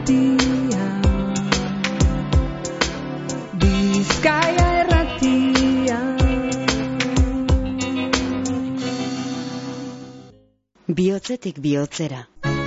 irratia, Bizkaia irratia. Bihotzetik bihotzera.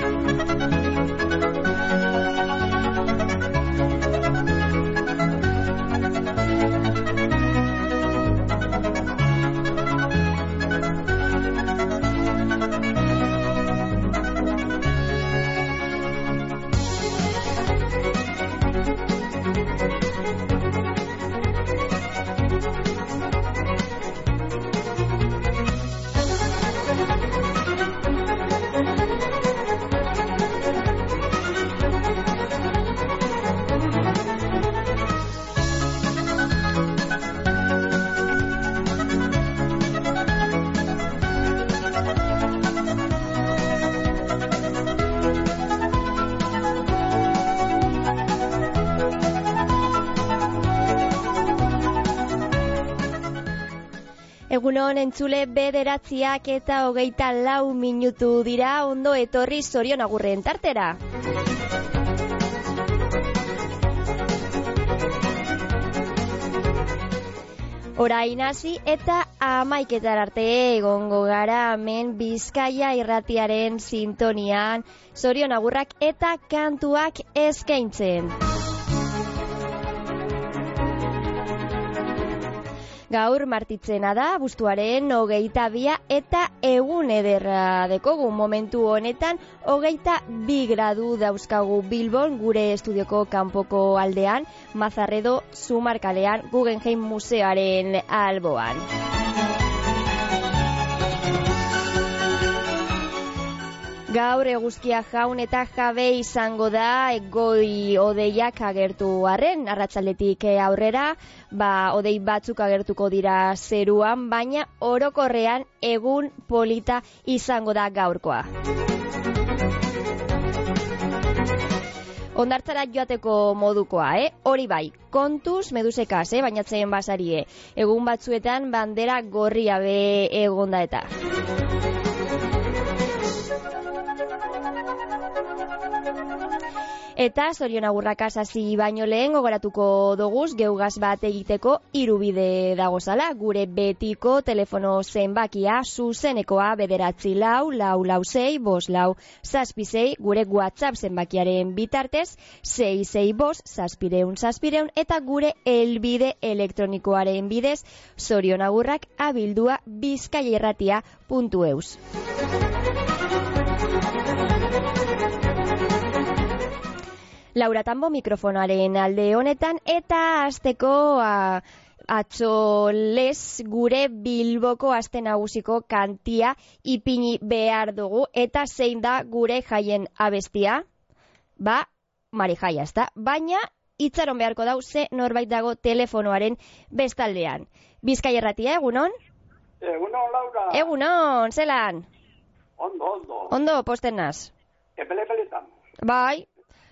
Egunon entzule 9:24 minutu dira, ondo etorri Zorion Agurren tartera. Orain hasi eta 11 arte egongo gara hemen Bizkaia irratiaren sintonian, Zorion Agurrak eta kantuak eskaintzen. Gaur martitzena da, abuztuaren 22 eta egun ederra dekogu momentu honetan 22 gradu dauzkagu Bilbon, gure estudioko kanpoko aldean, Mazarredo Zumarkalean, Guggenheim Museoaren alboan. Gaur eguzkia jaun eta jabe izango da, goi odeiak agertu arren, arratsaldetik aurrera, odei batzuk agertuko dira zeruan, baina orokorrean egun polita izango da gaurkoa. Hondartzara joateko modukoa, hori bai, kontuz medusekaz, bainatzen basarie, egun batzuetan bandera gorria be egonda eta. Eta Zorion Agurrak hasi baino lehen gogoratuko doguz geugaz bat egiteko 3 bide dagozala. Gure betiko telefono zenbakia zuzenekoa 944645656, gure WhatsApp zenbakiaren bitartez 665 eta gure elbide elektronikoaren bidez zorionagurrak@bizkaiairratia.eus. Laura Tambo mikrofonoaren alde honetan eta hasteko atzo lez gure Bilboko aste nagusiko kantia ipini behar dugu eta zein da gure jaien abestia? Mari jaia ezta, baina itxaron beharko dau ze norbait dago telefonoaren bestaldean. Bizkaia irratia, egunon? Egunon, Laura. Egunon, zelan? Ondo. Ondo, posten naz? Epele-peletan. Bai.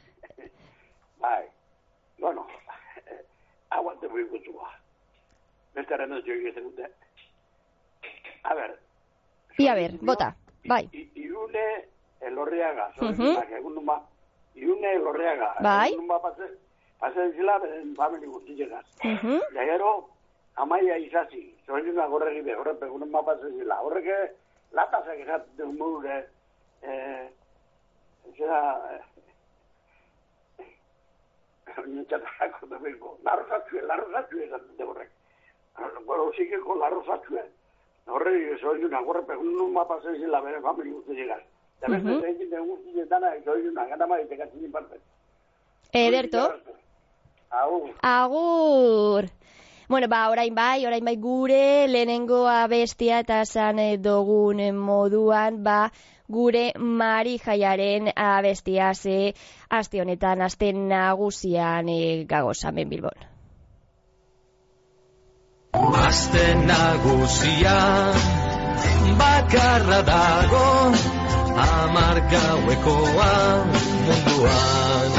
Bueno, aguante muy guztua. Bestaren ez joik ezen dute. A ver, bota, bai. Irune Elorriaga, egun numa. Irune Elorriaga. Bai. Egun numa pase zila, beren famili guzti llegaz. Da gero, Amaia Isasi, Zorion Agurregi be, horrek egun numa pase zila. Horreke, latazak esaten mure, zera... Nintzatako da bengo, larrosatxue esaten de horrek. Bueno, zikeko larrosatxue. Horrek, Zorion Agurrek egun numa pase zila, beren famili guzti llegaz. Da beste egin den guzti dana, Zorion Agurrek itekatzen inparten. Ederto. Agur. Bueno, orain bai gure lehenengo abestia eta esan dogun moduan, gure Mari jaiaren abestia ze aste honetan, aste nagusian gagozamen Bilbon. Aste nagusian bakarra dago 10 gauekoa munduan.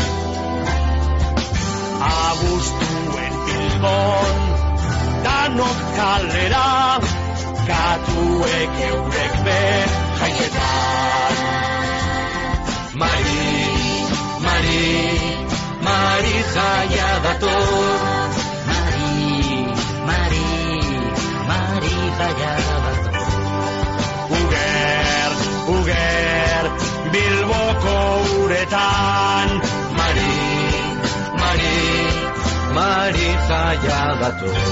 Abuztuen Bilbon danok kalera, katuek eurek be jaiketan. Mari, Mari jaia dator. Mari jaia dator. Uger, Bilboko uretan. Mari jaia dator.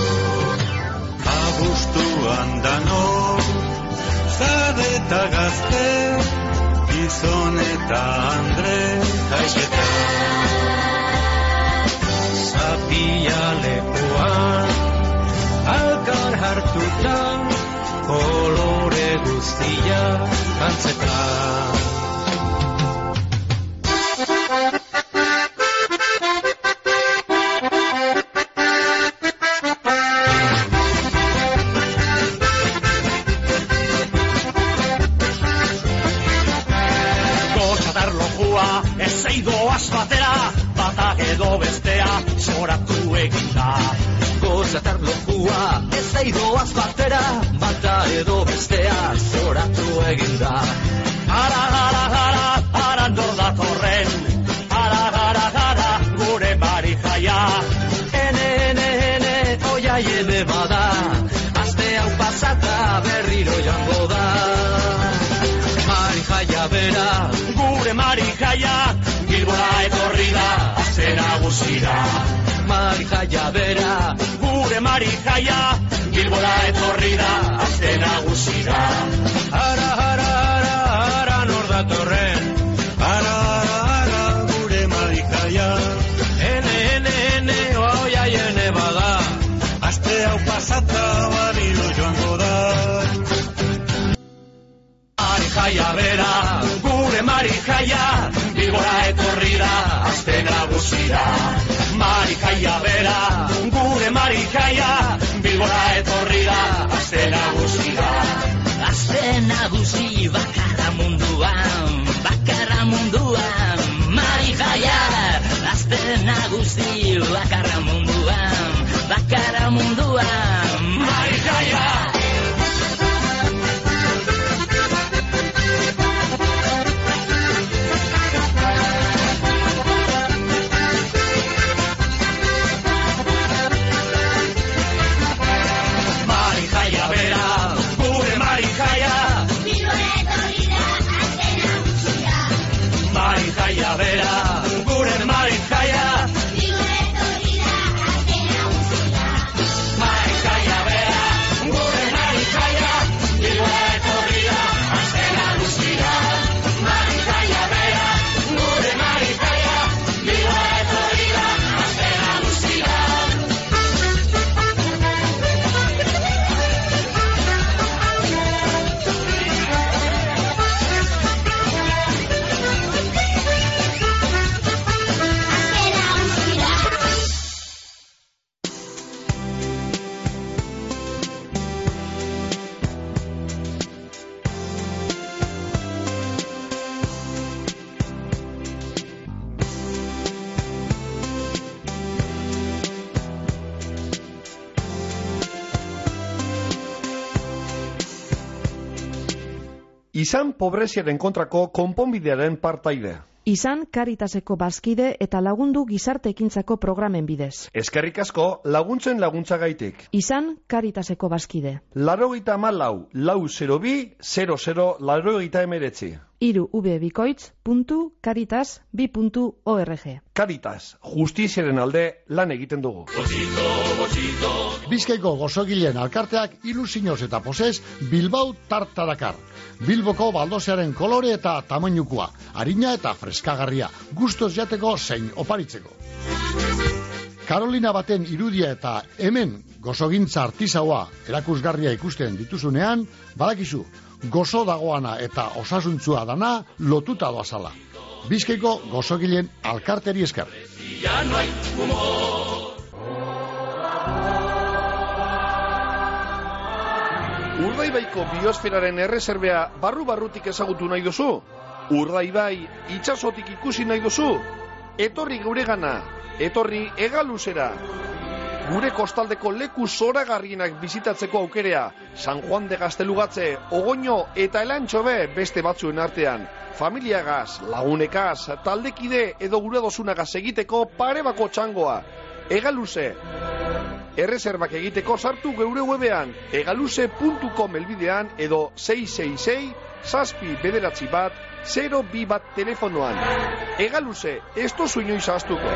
Abuztuan danok, zade eta gazte, gizon eta andre, Kaixeta. Zapia lepoan, alkar hartuta, kolore guztia antzetan. Edo bestea zoratu eginda. Gozatar lokua ez aidoaz batera, bata edo bestea zoratu eginda. Ara nor datorren, ara gure Mari jaia. Ene, oia ene bada, aste hau pasata berriro joango da. Mari jaia bera, Gure Mari jaia, Bilbora etorri da, aste nagusira. Mari jaia bera, Gure Mari jaia, Bilbora etorri da, aste nagusira. ara nor datorren, ara gure Mari jaia. ene, oia ene bada, Aste hau pasata barriro joango da. Mari jaia bera, Gure Mari jaia, Bilbora etorri da, aste nagusira. Mari jaia bera, Gure Mari jaia, Bilbora etorri da, aste nagusira. aste nagusi bakarra munduan, Mari jaia. Aste nagusi bakarra munduan, Mari jaia. Mari jaia bera, Gure Mari jaia, Mari jaia bera, Gure Mari jaia. Mari jaia bera, Gure Mari jaia, Bilbora etorri da, aste nagusira. Mari jaia bera, Gure Mari jaia, Bilbora etorri da, aste nagusira. Izan pobreziaren kontrako konponbidearen partaide. Izan Caritaseko bazkide eta lagundu gizarte ekintzako programen bidez. Eskerrik asko laguntzen laguntzagaitik. Izan Caritaseko bazkide. 94-400-00-89. irubikoitz.caritas2.org. Caritas, justiziaren alde lan egiten dugu. Bizkaiko gozogileen alkarteak ilusioz eta posez Bilbao tarta dakar. Bilboko baldosearen kolore eta tamainukoa, harina eta freskagarria, gustos jateko zein oparitzeko. Karolina baten irudia eta hemen gozogintza artisaua erakusgarria ikusten dituzunean, badakizu, gozo dagoana eta osasuntzua dana lotuta doazala. Bizkaiko gozogileen alkarteri esker. Urdaibaiko biosferaren erreserbea barru-barrutik ezagutu nahi duzu? Urdaibai itsasotik ikusi nahi duzu? Etorri geuregana, etorri hegaluzera. Gure kostaldeko leku zoragarrienak bizitatzeko aukerea, San Juan de Gaztelugatxe, Ogoño eta Elantxobe beste batzuen artean. Familiagaz, lagunekaz, taldekide edo gure dosunagaz egiteko pare bako txangoa. Egaluze. Erreserbak egiteko sartu geure webean, egaluze.com elbidean edo 666-691-02 telefonoan. Egaluze, ez tozu inoiz ahaztuko.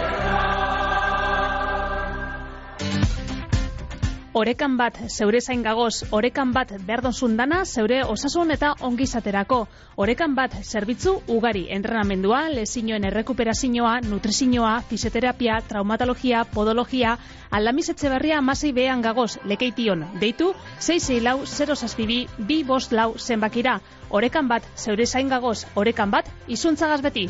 Orekan bat zeure zain gagoz, orekan bat berdonzun dana zeure osasun eta ongizaterako. Orekan bat zerbitzu ugari, entrenamendua, lezioen errekuperazioa, nutrizioa, fisioterapia, traumatologia, podologia, Aldamiz Etxeberria 16 gagoz, Lekeition, deitu 664-062-254 zenbakira. Orekan bat zeure zain gagoz, orekan bat izuntzagaz beti.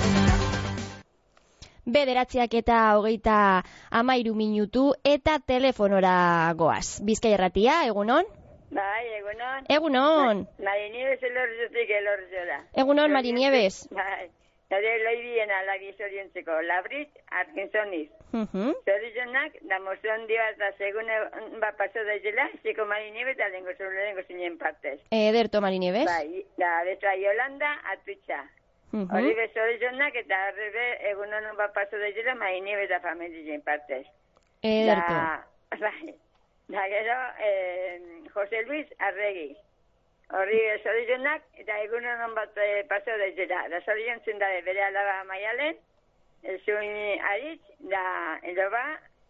9:13 minutu eta telefonora goaz. Bizkai Irratia, egunon? Bai, egunon. Egunon. Marinieves elorzotik elorzola. Egunon, Marinieves. Bai. Nire loibien alagi zorientzeko, labrit, arkinzoniz. Zorizionak, da mozon dio eta segun paso daizela, ziko Marinieves da lengo zinen partez. Ederto, Marinieves. Bai, da betra Yolanda, atutxa. Hori bezorizionak eta arrebe egun honen paso daizela, Marinieves da familien partez. Ederto. Da gero, Jose Luis Arregi. Hori zorizionak eta egun honen paso daizela. Da zoriziontzen da bere alaba Maialen, zuen aritz, da edoba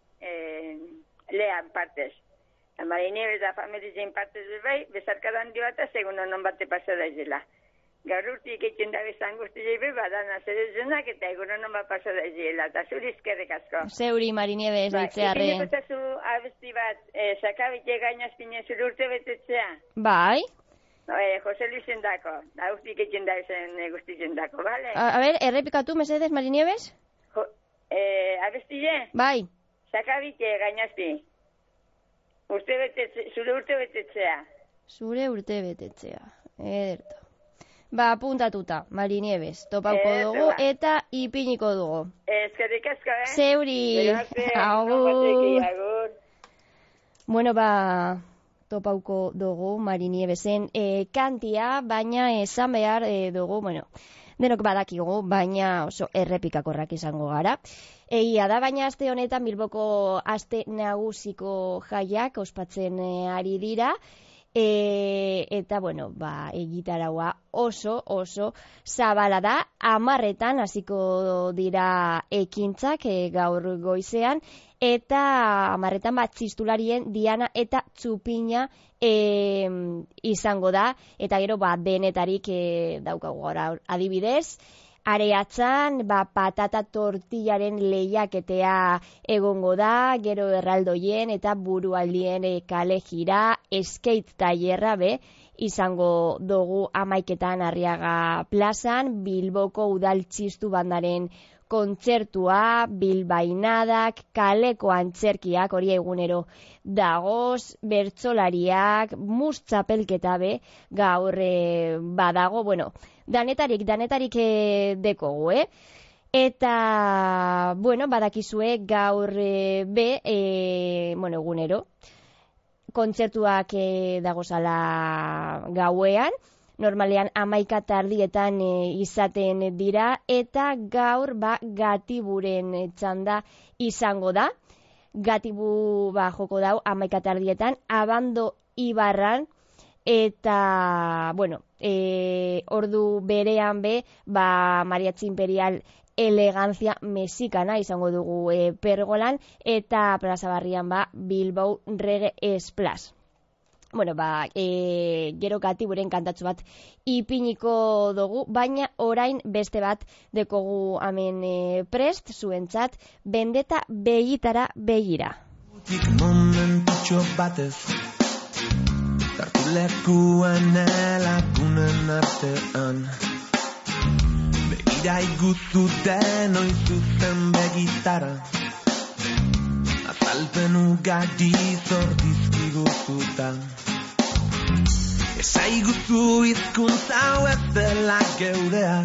lehan partez. Da Marinieves da familien partez bai, bezarkadan dio eta egun honen paso daizela. Gaur urtik egiten da bezan guzti jebe, badana zerezunak eta egun honen paso daizela. Eta zuri izkerrik asko. Zeuri, Marinieves, ditzearre. Ipineko tazu abesti bat, sakabite gainazpine zure urte betetzea. Bai. Jose Luisen dako, da urtik egiten da bezan guztizen dako, bale? A ver, errepikatu, mesedez, Marinieves? Abestile? Bai. Sakabite gainazpi. Zure urte betetzea. Zure urte betetzea. Ederto. Ba, apuntatuta, Marinieves, topauko dugu eta ipiniko dugu. Eskerrik asko, Zeuri. Agur. Bueno, ba, topauko dugu Marienievesen kantia, baina esan behar dugu, bueno, denok badakigu, baina oso errepikakorrak izango gara. Egia da, baina aste honetan Bilboko aste nagusiko jaiak ospatzen ari dira, eta, bueno, ba, egitaraua oso zabala da, 10:00 hasiko dira ekintzak gaur goizean, eta 10:00 bat txistularien diana eta txupina izango da, eta gero, ba, denetarik daukagu gara adibidez, areatzan, ba, patata tortillaren lehiaketea egongo da, gero erraldoien eta burualdien kale jira, skate tailerra izango dugu 11:00 Arriaga plazan, Bilboko udal txistu bandaren kontzertua, bilbainadak, kaleko antzerkiak, hori egunero dagoz, bertsolariak, mustxapelketa gaur badago, bueno, danetarik dekogu, Eta, bueno, badakizue gaur bueno, egunero, kontzertuak dagozala gauean, normalean 11:00 izaten dira, eta gaur Gatiburen txanda izango da. Gatibu joko dau 11:00 Abando Ibarran, eta, bueno, ordu berean Mariachi Imperial Elegancia Mexicana izango dugu pergolan, eta Plaza Barrian Bilbao Reggae Splash. Bueno, gero Gatiburen kantatxo bat ipiniko dugu, baina orain beste bat dekogu hemen prest, zuentzat, Bendeta begitara begira. Momentutxo batez Tartulekuan elakunen artean Begira iguzu denoi zuzen begitara Azalpen ugari zordizkiguzuta Esaiguzu izkuntza hau ez dela geurea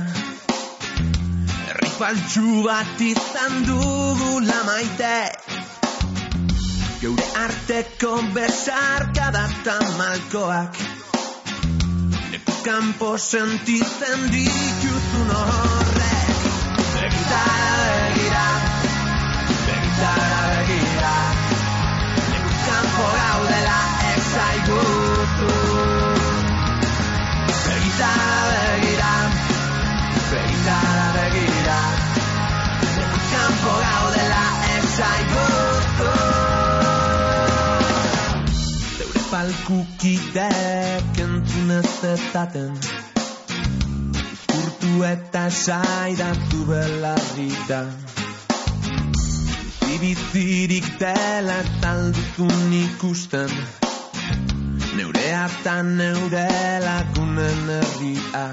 Herri faltsu bat izan dugula maite geure arteko besarkada eta malkoak leku kanpo sentitzen dituzun horrek. Begitara begira, begitara begira, leku kanpo gaudela ezaigutu. Begitara begira, begitara begira, leku kanpo gaudela ezaigutu. Zeure palkukideek entzun ez dezaten, izkurtu eta saidatu belarrita. Bizirik dela talduzun ikusten, neurea eta neure lagunen herria.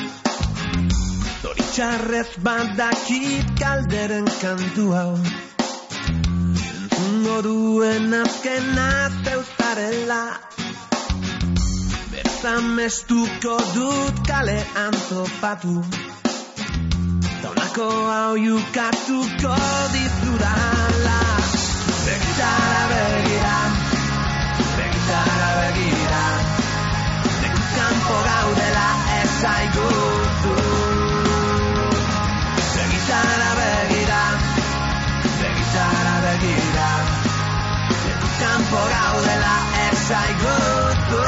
Zoritxarrez badakit kalderen kantu hau, entzungo duen azkena zeuzarela. Beraz amestuko dut kalean topatu, taunako hau jukatuko dizudala. Begitara begira, begitara begira, leku kanpo gaudela ezaigutu. Begitara begira, begitara begira, leku kanpo gaudela ezaigutu.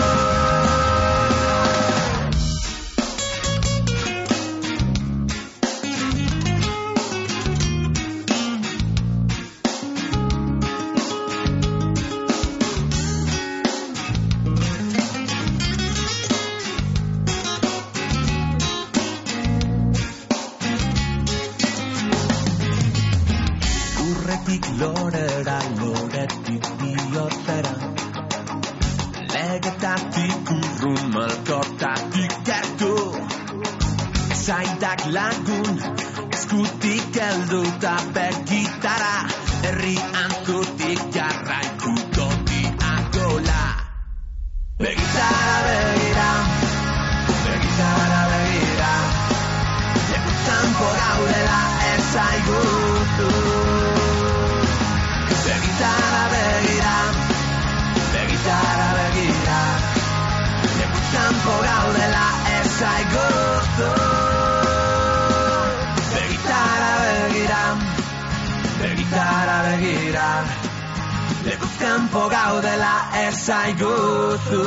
Lorera, loretik bihotzera, legetatik urrun malkotatik gertu. Zaidak lagun, eskutik helduta begitara, herri antzutik jarraituko diagola. Begitara begira, begitara begira, leku kanpo gaudela ezaigutu. Begitara begira, begitara begira, leku kanpo gaudela ezaigutu. Begitara begira, begitara begira, leku kanpo gaudela ezaigutu.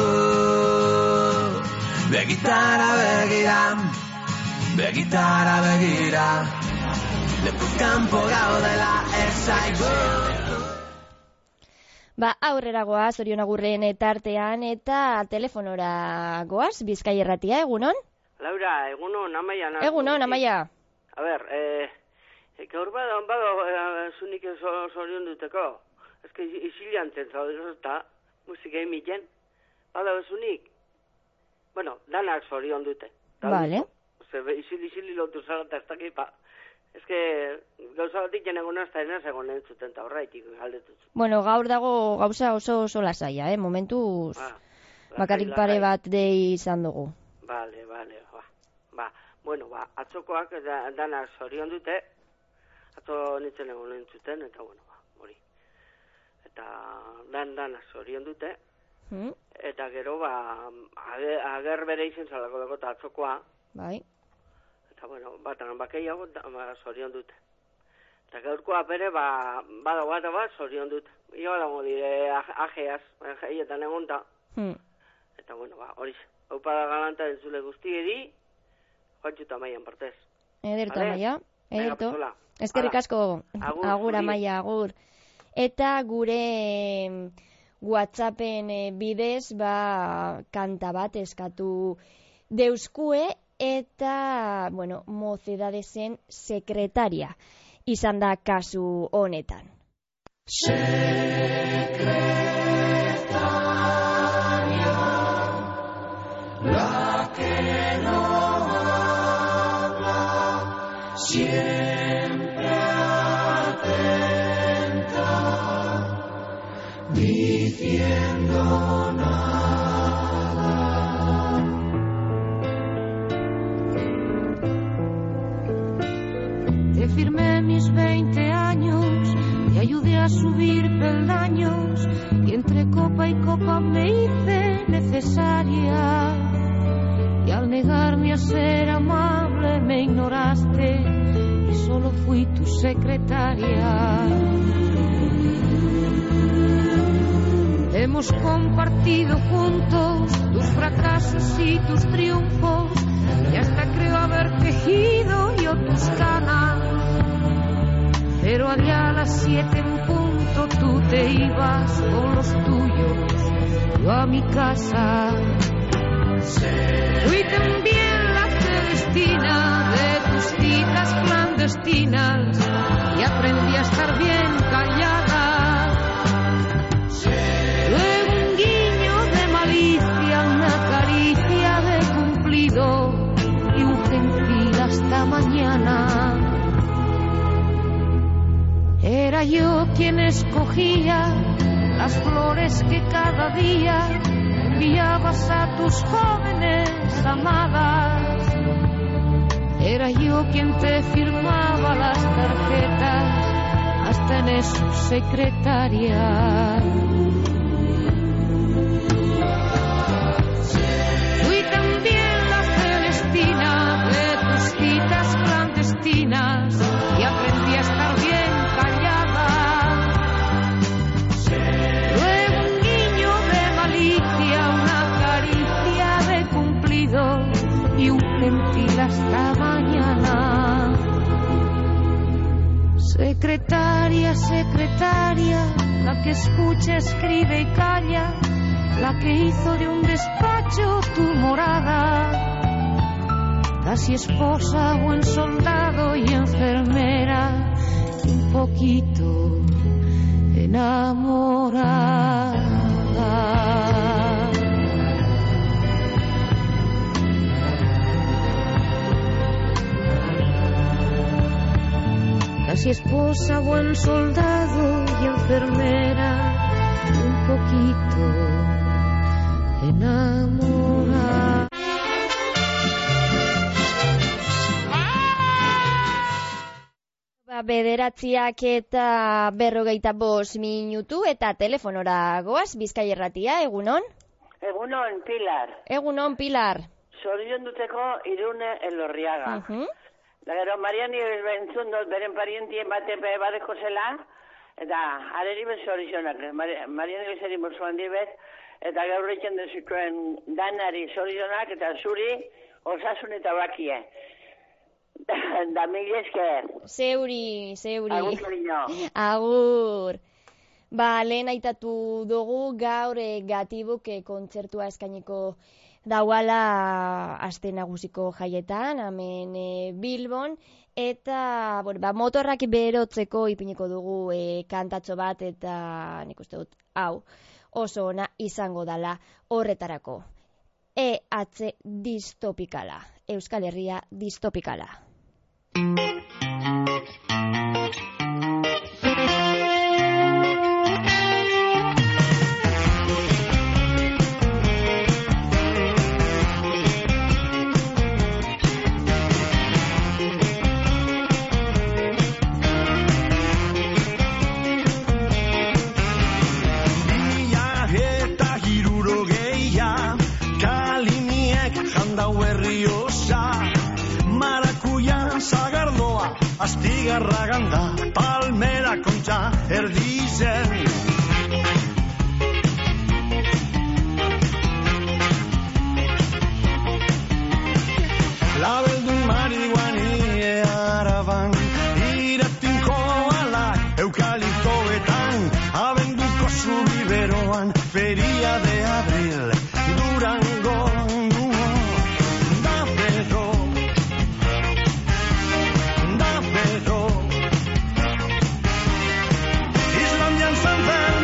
Begitara begira, begitara begira, leku kanpo gaudela ezaigutu. Ba, aurrera goaz, Orion Agurren tartean eta telefonora goaz, Bizkai Irratia, egunon? Laura, egunon, Amaia. Egunon, Amaia. A ber, gaur bado zunik zorion duteko. Ez que isilean zentzau eta musika emiten. Bado zunik. Bueno, danak zorion dute. Vale. Isili lotu zara ez dakipa. Ez que gauza batik jenegon azta enaz egon entzuten eta horreitik galdetuz. Bueno, gaur dago gauza oso lasaia, momentuz bakarrik pare bat dei izan dugu. Vale, bueno, atzokoak danak zorion dute, atzo nintzen egon entzuten, eta bueno, hori. Eta danak zorion dute, eta gero, ager bere izen zalako dago eta atzokoa. Bai. Eta bueno, batan bakeiago zorion dute. Eta gaurkoa bere, badago bat zorion dute. Io dago dire ajeaz, jaietan egonta. Eta bueno, hori. Haupa da galanta entzule guztieri, joantxuta Amaian partez. Ederto, Amaia. Ederto. Eskerrik asko, agur Amaia, agur. Eta gure WhatsAppen bidez, kanta bat eskatu deuskue, eta, bueno, Mocedadesen sekretaria izan da kasu honetan. Secretaria, la que no habla, siempre atenta, diciendo nada. Te firmé mis 20 años y y ayudé a subir peldaños y entre copa y copa me hice necesaria. Y al negarme a ser amable me ignoraste y solo fui tu secretaria. Hemos compartido juntos tus fracasos y tus triunfos y hasta creo haber tejido yo tus canas. Pero allá a las 7 en punto tú te ibas con los tuyos, yo a mi casa. Fui también la Celestina de tus citas clandestinas y aprendí a estar bien callada. Luego un guiño de malicia, una caricia de cumplido y un gentil hasta mañana. Era yo quien escogía las flores que cada día enviabas a tus jóvenes amadas. Era yo quien te firmaba las tarjetas, hasta en eso secretaria. Fui también la Celestina de tus citas clandestinas y aprendí a estar bien callada. Luego un guiño de malicia, una caricia de cumplido y un gentil hasta mañana. Secretaria, secretaria, la que escucha, escribe y calla, la que hizo de un despacho tu morada. Casi esposa, buen soldado y enfermera, y un poquito enamorada. Casi esposa, buen soldado y enfermera, y un poquito enamorada. Bederatziak eta 45 minutu eta telefonora goaz, Bizkai Irratia, egunon? Egunon, Pilar. Egunon, Pilar. Zorion duteko Irune Elorriaga. Da gero, Mariani entzun dut beren parientien bate badeko zela, eta areri bez zorizionak. Mariani bezeri mozuan dibet, eta gaur eitzen dezituen danari zorizionak, eta zuri osasun eta bakie. Da mil esker. Zeuri. Agur, cariño. Agur. Ba, lehen aitatu dugu gaur Gatibuk kontzertua eskainiko dauala aste nagusiko jaietan, hemen Bilbon, eta motorrak berotzeko ipiniko dugu kantatxo bat, eta nik uste dut, hau, oso ona izango dala horretarako. EH distopikala, Euskal Herria distopikala. Astigarra ganda, palmera kontxa erdizen. Labeldu marihuani araban, iratinko alak eukaliptoetan, abenduko zubiberoan, feria de abril, Durango. Islandian San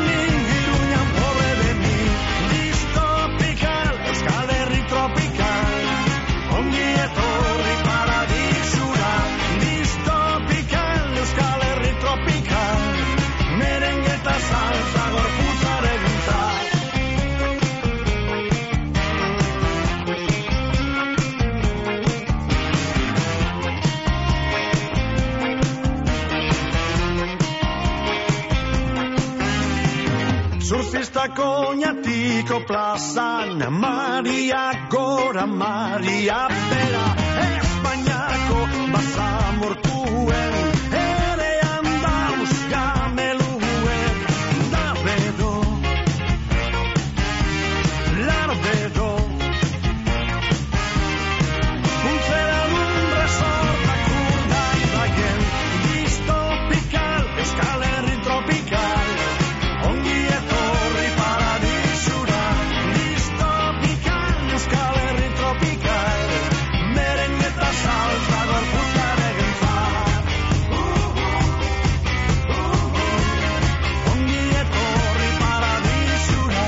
Surfistako oñatiko plazan, Maria gora, Maria bera, Espainiako basamortuen, ere Andauz gameluen, da bedo, laro bedo, puntzera dun resortak urdaibaien, distopikal, Euskal Herri tropikal, ongi etorri paradisura, distopikal, Euskal Herri tropikal, merengue eta salsa gorputzaren entzat. Ongi etorri paradisura,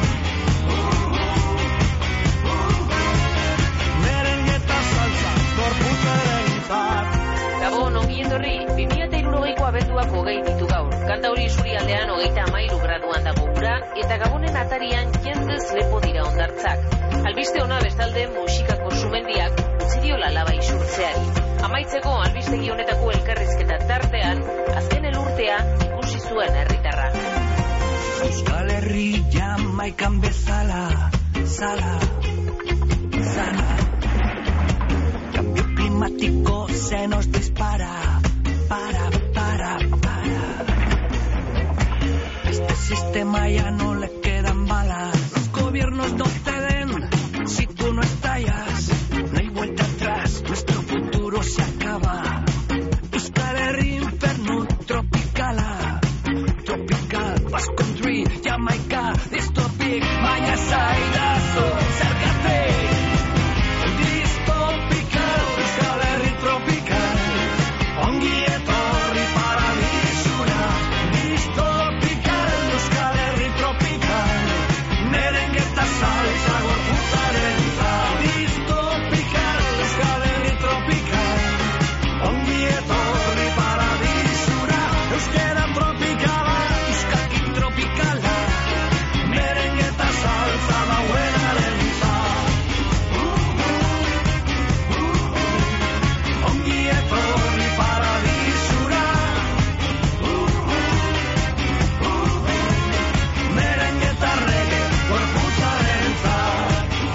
merengue eta salsa gorputzaren entzat. Gabon, ongi etorri, 2060ko abenduak 20 ditu gaur. Kantauri isurialdean 33 graduan dago ura, eta Gabonen atarian jendez lepo dira hondartzak. Albiste ona bestalde musikako sumendiak utzi diola laba isurtzeari. Amaitzeko albistegi honetako elkarrizketa tartean, azken elurtea ikusi zuen herritarra. Euskal Herri Jamaikan bezala, sala. Cambio climático se nos dispara, para. Este sistema ya no le quedan balas. Los gobiernos no ceden si tú no estallas. No hay vuelta atrás, nuestro futuro se acaba. Euskal Herri inferno tropicala. Tropical, Basque Country, Jamaica, Distopic, baina zaidazu, zergate. Distopical, Euskal Herri tropical. Ongi etorri paradisura. Distopical, Euskal Herri tropical. Merengue eta salsa gorputzaren zat. Distopical, Euskal Herri tropical. Ongi etorri paradisura. Euskera tropikala, euskakin tropikala. Merengue eta salsa dauenaren zat. Ongi etorri paradisura. Merengue eta reggae gorputzaren zat.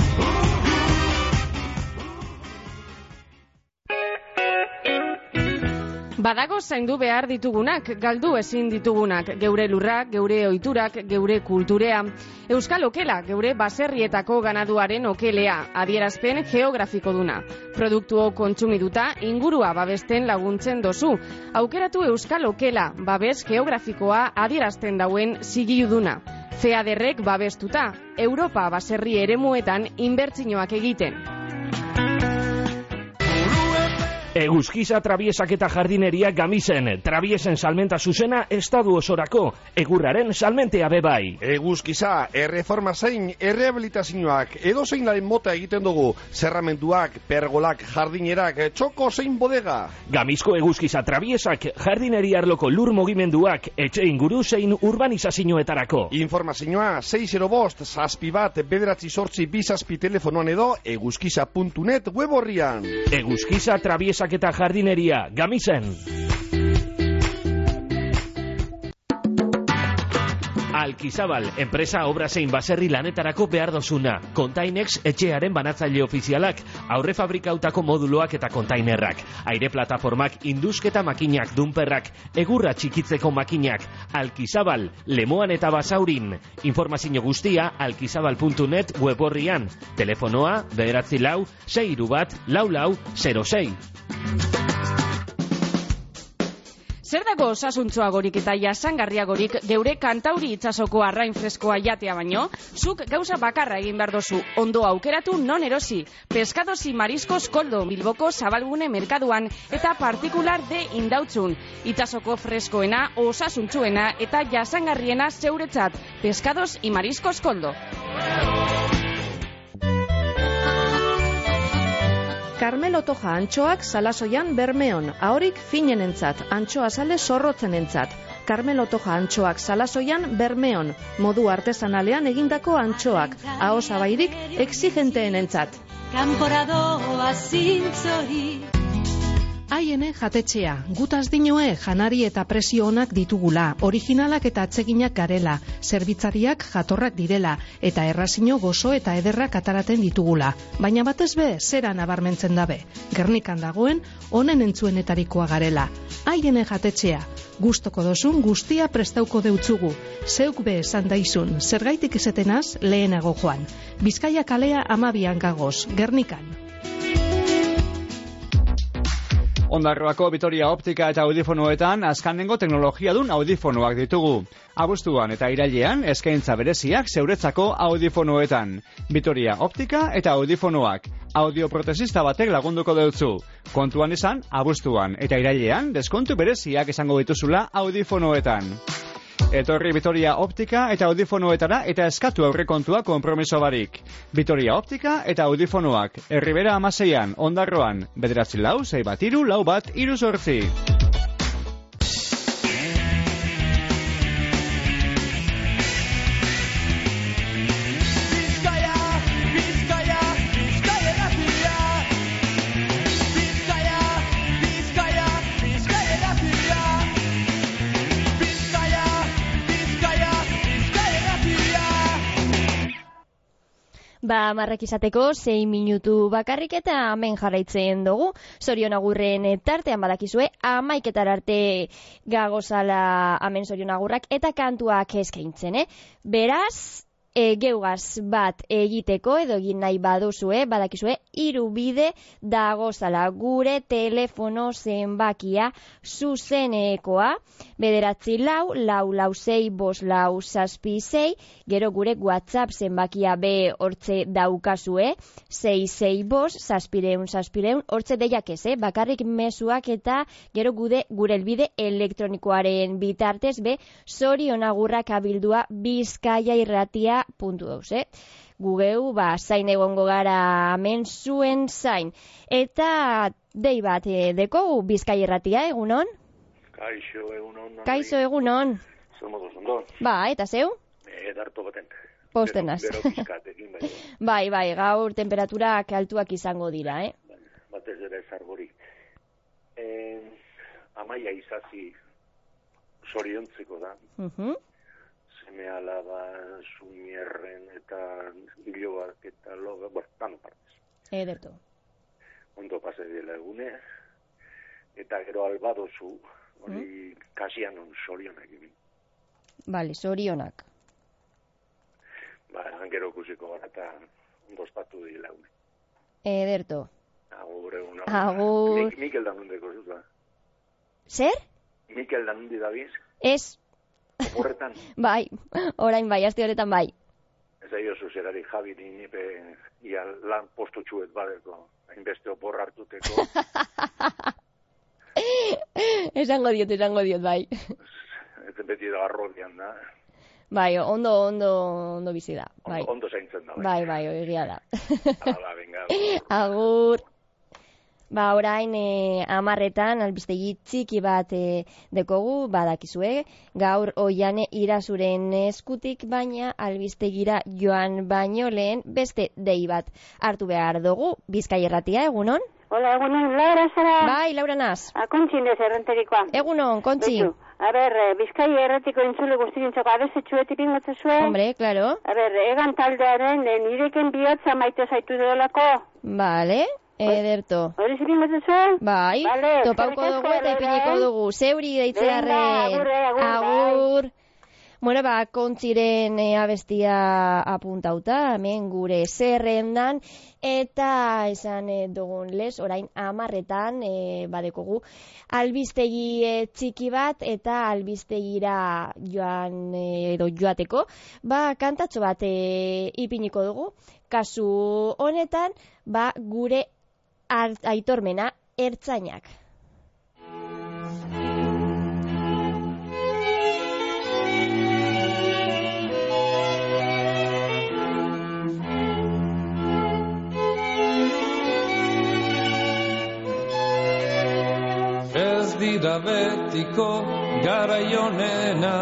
Badago zaindu behar ditugunak, galdu ezin ditugunak, geure lurrak, geure ohiturak, geure kulturea. Euskal okela, geure baserrietako ganaduaren okelea, adierazpen geografiko duna. Produktuo kontsumiduta, ingurua babesten laguntzen dozu. Aukeratu Euskal okela, babes geografikoa adierazten dauen zigiluduna. FEADERrek babestuta, Europa baserri eremuetan inbertsioak egiten. Eguzkiza trabiesak eta jardineria Gamisen, trabiesen salmenta zuzena estadu osorako, egurraren salmentea bebai. Eguzkiza, erreforma zein, errehabilitazioak, edo zein laren mota egiten dugu, zerramentuak, pergolak, jardinerak, txoko zein bodega. Gamizko eguzkiza trabiesak, jardineria arloko lur mugimenduak, etxe inguru zein urbanizazioetarako. Informazioa, 605, zazpi bat, bederatzi sortzi bizazpi telefonoan edo, eguzkiza.net web horrian. Eguzkiza trabiesak eta jardineria, Gamisen. Alkizabal, enpresa obra zein baserri lanetarako behar dozuna. Containex etxearen banatzaile ofizialak, aurre fabrikautako moduloak eta kontainerrak, aire plataformak, indusketa makinak, dunperrak, egurra txikitzeko makinak. Alkizabal, Lemoan eta Basaurin. Informazio guztia alkizabal.net web horrian. Telefonoa 9 4 6 06. Zer dago osasuntsuagorik eta jasangarriagorik geure Kantauri itsasoko arrain freskoa jatea baino? Zuk gauza bakarra egin behar dozu, ondo aukeratu non erosi. Pescados y Mariscos Koldo, Bilboko Zabalgune merkaduan eta partikular de Indautzun. Itsasoko freskoena, osasuntsuena eta jasangarriena zeuretzat. Pescados y Mariscos Koldo. Carmelo Toja antxoak Salasoian Bermeon, ahorik finenentzat, antxoa sale zorrotzenentzat. Carmelo Toja antxoak Salasoian Bermeon, modu artesanalean egindako antxoak, ahosabairik exigenteenentzat. Kanporadoa zintzori. Haiene jatetxea, gutaz dinoe janari eta presio onak ditugula, originalak eta atseginak garela, zerbitzariak jatorrak direla, eta errazino gozo eta ederrak ataraten ditugula. Baina batez be, zera nabarmentzen dabe. Gernikan dagoen, honen entzuenetarikoa garela. Haiene jatetxea, gustoko dozun guztia prestauko deutzugu. Zeuk be esan daizun, zergaitik esetenaz lehenago joan. Bizkaia kalea 12an gagoz, Gernikan. Ondarroako Vitoria Optika eta Audifonoetan azkanengo teknologiadun audifonoak ditugu. Abuztuan eta irailean eskaintza bereziak zeuretzako audifonoetan. Vitoria Optika eta Audifonoak. Audioprotesista batek lagunduko deutzu. Kontuan izan, abuztuan eta irailean deskontu bereziak esango dituzula audifonoetan. Etorri Vitoria Optika eta Audifonoetara eta eskatu aurrekontua konpromiso barik. Vitoria Optika eta Audifonoak, Erribera 16an, Ondarroan, 946414138. Marrak izateko 6 minutu bakarrik eta hemen jarraitzen dugu. Zorion agurren tartean badakizue, 11 arte gagozala hemen zorion agurrak eta kantuak eskaintzen, Beraz, geugaz bat egiteko edo egin nahi baduzue, badakizue, 3 bide dagozala gure telefono zenbakia zuzenekoa, 944-446-566, gero gure WhatsApp zenbakia be hortze daukazue, 665-600-600, hortze deiak ez, bakarrik mezuak eta gero gure elbide elektronikoaren bitartez be, zorion agurrak abildua bizkaiairratia .eus, Gugeu, zain egongo gara hemen zuen zain. Eta dei bat deko Bizkaia-irratia, egunon? Kaixo, egunon. Kaixo, egunon. Zer moduz ondo? Eta zeu? Darto baten. Postenaz. Bero pizkatekin, bai, gaur temperaturak altuak izango dira, Batez ere zargori. Amaia izazi zoriontzeko da. Seme alaba, suñerren eta hilobak eta loga, tano partez. Ederto. Ondo pase dela egune, eta gero albadozu, hori kasianon zorionak egin. Bale, zorionak. Gero kusiko gara eta ondo ospatu dila egune. Ederto. Agur, egun. Agur. Mikel danundeko zuta. Zer? Mikel danundi dabiz? Ez. Horretan? Bai, orain bai, aste horretan bai. Ez da jo zuzerari Javi nipe ia lan postotxuet badeko, hainbeste opor hartuteko. Esango diot, bai. Ez beti da arrodian da. Bai, ondo bizi da. Bai. Ondo zaintzen da. Bai, egia da. Hala, venga. Agur. Orain 10etan albistegi txiki bat dekogu, badakizue, gaur oiane irazuren eskutik, baina albistegira joan baino lehen beste dei bat hartu behar dugu. Bizkaia-irratia, egunon? Hola, egunon, Laura zara? Bai, Laura naz. Kontxin dez errenterikoa. Egunon, Kontxin. Bizkaia-irratiko entzule guztirintzoko abezetxuetik ingotza zuen. Hombre, claro. Egan taldearen nireken bihotza maite zaitu delako. Vale. Ederto. Hori zirin zuen? Bai, topauko dugu eta ipiniko dugu. Zeuri deitzearren. Agur. Bueno, Kontxiren abestia apuntauta, hemen gure zerrendan, eta esan dugun lez, orain 10etan badekogu albistegi txiki bat, eta albistegira joan edo joateko, kantatxo bat ipiniko dugu, kasu honetan, gure aitormena ertzainak. Ez dira betiko garaionena,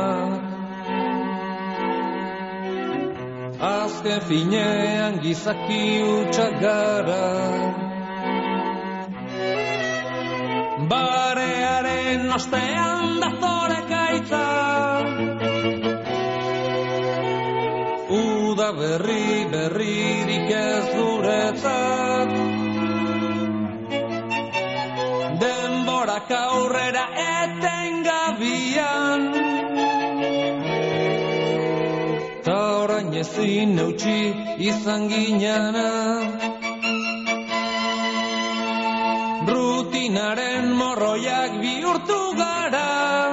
azken finean gizaki hutsak gara. barearen ostean dazore gaitza. Uda berririk ez guretzat. Denborak aurrera etengabian. Ta orain ezin eutxi izan ginana. Rutinaren morroiak bihurtu gara.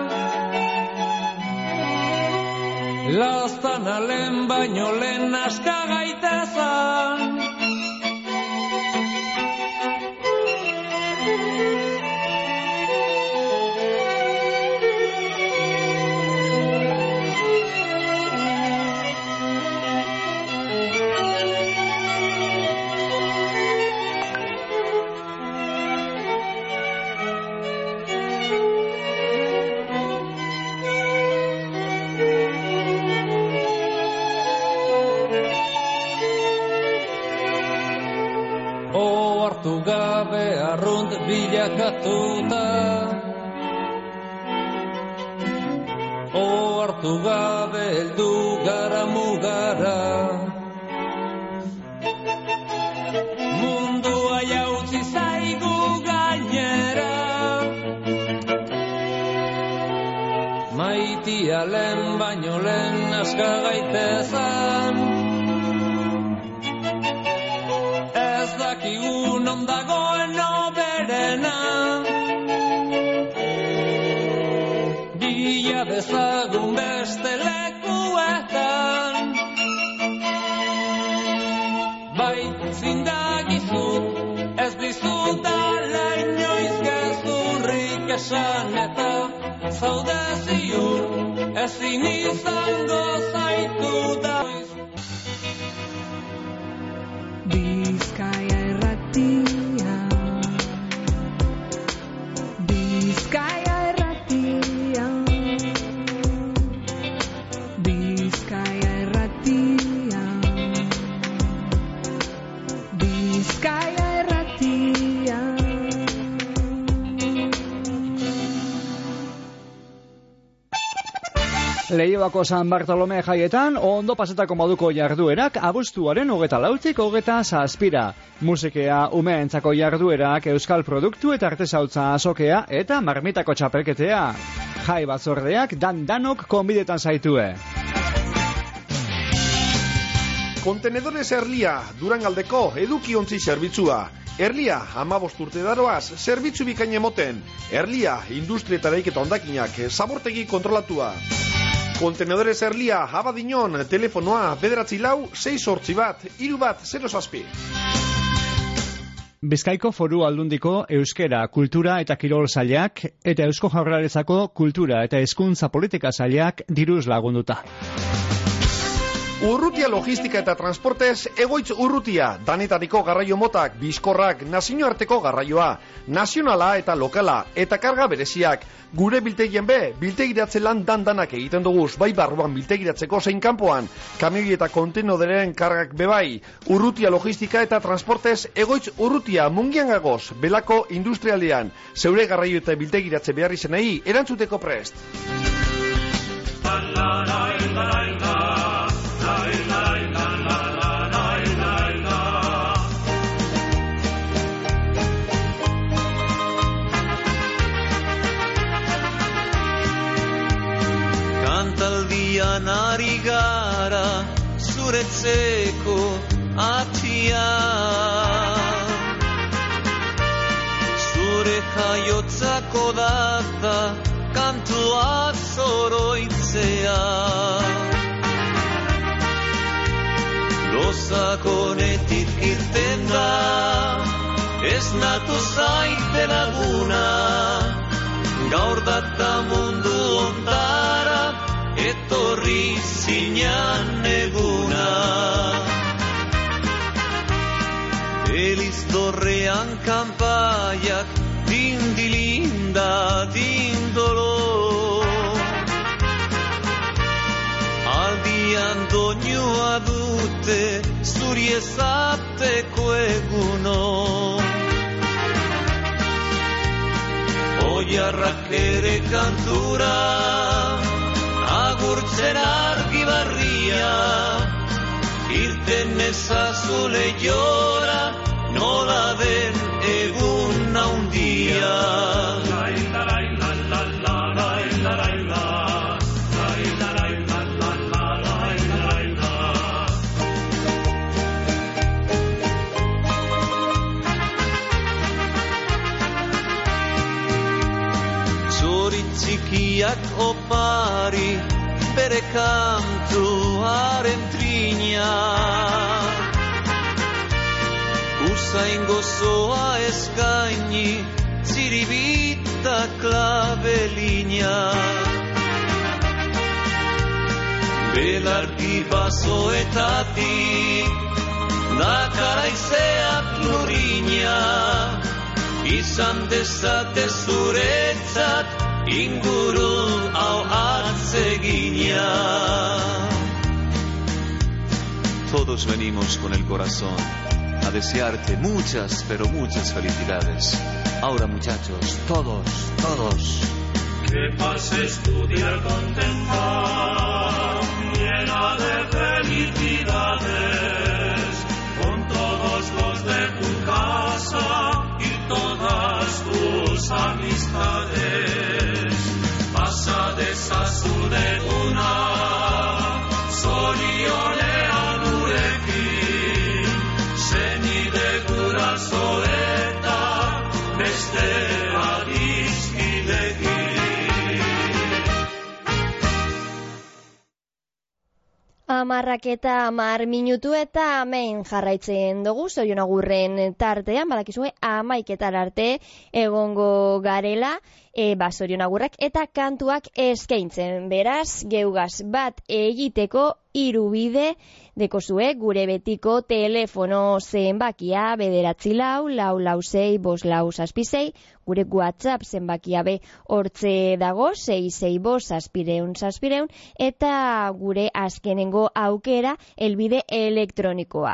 Laztan alen baino lehen aska gaitezan. Ohartu gabe arrunt bilakatuta. Ohartu gabe heldu gara mugara. Mundua jautzi zaigu gainera. Maitia lehen baino lehen aska gaitezan. Ez dakigu non dagoen oberena. Bila dezagun beste lekuetan. Bai, zindagizut, ez dizut ala inoiz gezurrik esan eta zaude ziur, ezin izango zaitu daiz. Bizkaia irratia, Bizkaia irratia, Bizkaia irratia, Bizkaia irratia. Leioako San Bartolome jaietan ondo pasetako moduko jarduerak abuztuaren 24tik 27. Musikea umeentzako jarduerak, euskal produktu eta artesautza azokea eta marmitako txapelketea. Jai batzordeak danok konbidetan zaitue. Kontenedores Erlia, Durangaldeko edukiontzi zerbitzua. Erlia, 15 urte daroaz, zerbitzu bikain emoten. Erlia, industrietareik eta ondakinak, zabortegi kontrolatua. Kontenedores Erlia, Abadiñon, telefonoa, 944-681-317. Bizkaiko Foru Aldundiko Euskera, Kultura eta Kirol Sailak eta Eusko Jaurlaritzako Kultura eta Hezkuntza Politika Sailak diruz lagunduta. Urrutia logistika eta transportez egoitz urrutia, danetariko garraio motak, bizkorrak, nazioarteko garraioa, nazionala eta lokala, eta karga bereziak. Gure biltegien biltegiratze lan danak egiten duguz, bai barruan biltegiratzeko zein kanpoan, kamioi eta kontenoderen kargak bebai. Urrutia logistika eta transportez egoitz urrutia, Mungian gagoz, Belako industrialdean, zeure garraio eta biltegiratze behar izenei, erantzuteko prest. Kantaldian ari gara zuretzeko atia. Zure jaiotzako data kantua zoroitzea. Lozakonetik irten da, ez natu zaite laguna. Gaur data mundu ondara, etorri zinan eguna. Eliztorrean kanpaiak, dindilinda, dindolo. Aldian doinua dute, zuri ezateko eguno. oiarrak ere kantura, agurtzen argi barria, irten ezazu lehiora, nola den egun naundia. Txikiak opari bere kantuaren trina, usain gozoa eskaini ziribita klabelina. Belardi basoetatik dakaraizeak lurina, izan dezate zuretzat inguru hau atzegina. Todos venimos con el corazón a desearte muchas, pero muchas felicidades. Ahora, muchachos, todos. Que pases tu día contenta, llena de felicidades, con todos los de tu casa y todas tus amistades. Pasa dezazureguna, zorionean gurekin, senide guraso eta beste adiskidekin. Amarrak eta 10 minutu eta hemen jarraitzen dugu, Zorion Agurren tartean, badakizue 11 arte egongo garela, Zorion Agurrak eta kantuak eskaintzen. Beraz, geugaz bat egiteko 3 bide dekozue gure betiko telefono zenbakia 944-446-546, gure WhatsApp zenbakia be hortze dago 665-700, eta gure azkenengo aukera elbide elektronikoa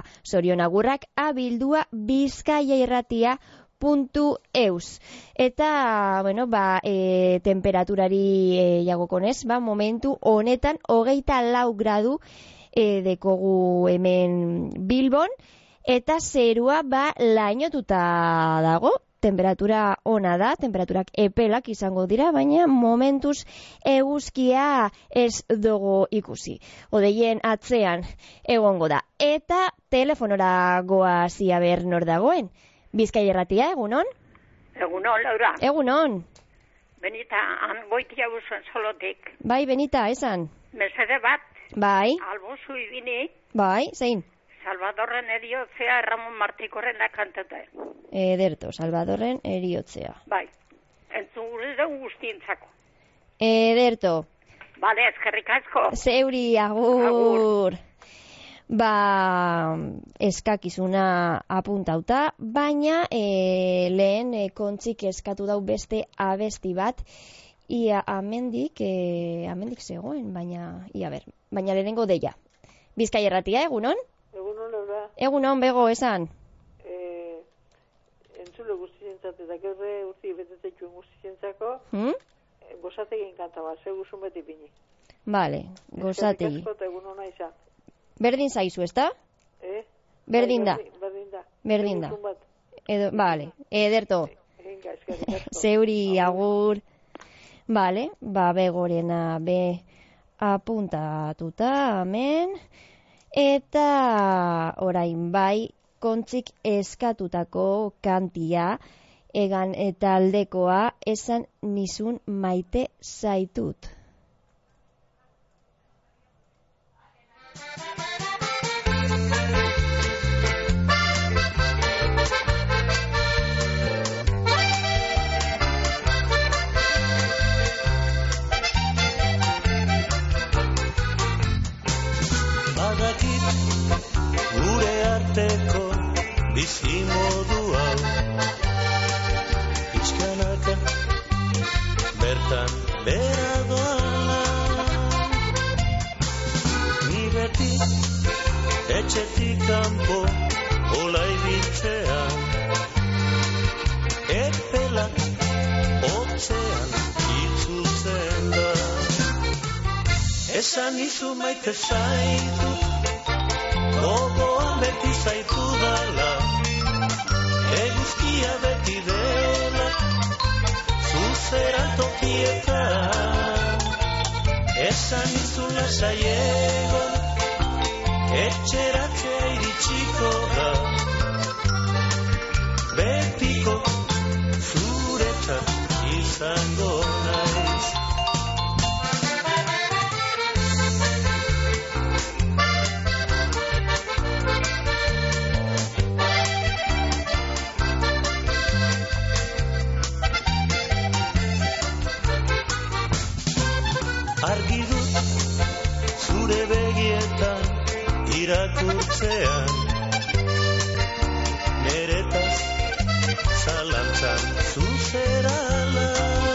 zorionagurrak@bizkaiairratia.eus. Eta, bueno, temperaturari jagokonez, momentu honetan 24 gradu dekogu hemen Bilbon, eta zerua lainotuta dago. Temperatura ona da, temperaturak epelak izango dira, baina momentuz eguzkia ez dugu ikusi. Odeien atzean egongo da. Eta telefonora goazia ber nor dagoen. Bizkaia Irratia, egunon? Egunon, Laura. Egunon. Benita, goitia buzen solotik. Bai, Benita, esan. Mesede bat. Bai. Albozu ibini. Bai, zein? Salvadorren eriotzea Ramon Martikorren da kantata. Ederto, Salvadorren eriotzea. Bai, entzun gure dugu guztientzako. Ederto. Bale, eskerrik asko. Zeuri, agur. Eskakizuna apuntauta, baina lehen kontzik eskatu dau beste abesti bat, ia amendik zegoen, baina lehenengo deia. Bizkaia Irratia, egunon? Egunon, Laura. Egunon, bego, esan? Entzule guztientzat, eta gerre urti betetetxuen guztientzako, gozategin kanta bat, zeguzun beti pini. Vale, gozategi. Eskerrik asko eta egunona izan. Berdin zaizu, ezta? Berdin da. Berdin da. Vale, ederto. Zeuri, agur. Vale, begorena be apuntatuta, amen. Eta orain bai kontzik eskatutako kantia, egan eta aldekoa esan nizun maite zaitut. Gure arteko bizimodu hau Pixkanaka bertan bera doala Ni beti Esan izu maite zaitut, gogoan beti zaitu dala, eguzkia beti dela, zuzeran tokietan. Esan izu lasai egon, etxeratzea iritsiko da, betiko zuretzat izango naiz. Argi dut zure begietan irakurtzean, neretaz zalantzan zuzerala.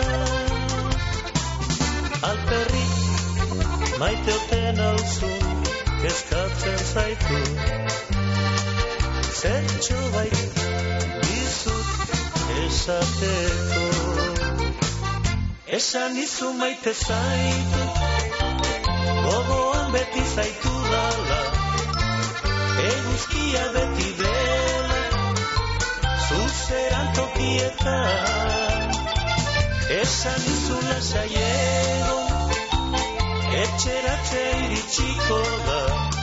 Alperri maite oten hauzun kezkatzen zaitu, zertxo bai dizut esateko. Esan izu maite zaitu, gogoan beti zaitu dala, eguzkia beti dela, zuzeran tokietan. Esan izu lasai egon, etxeratzea iritsiko da,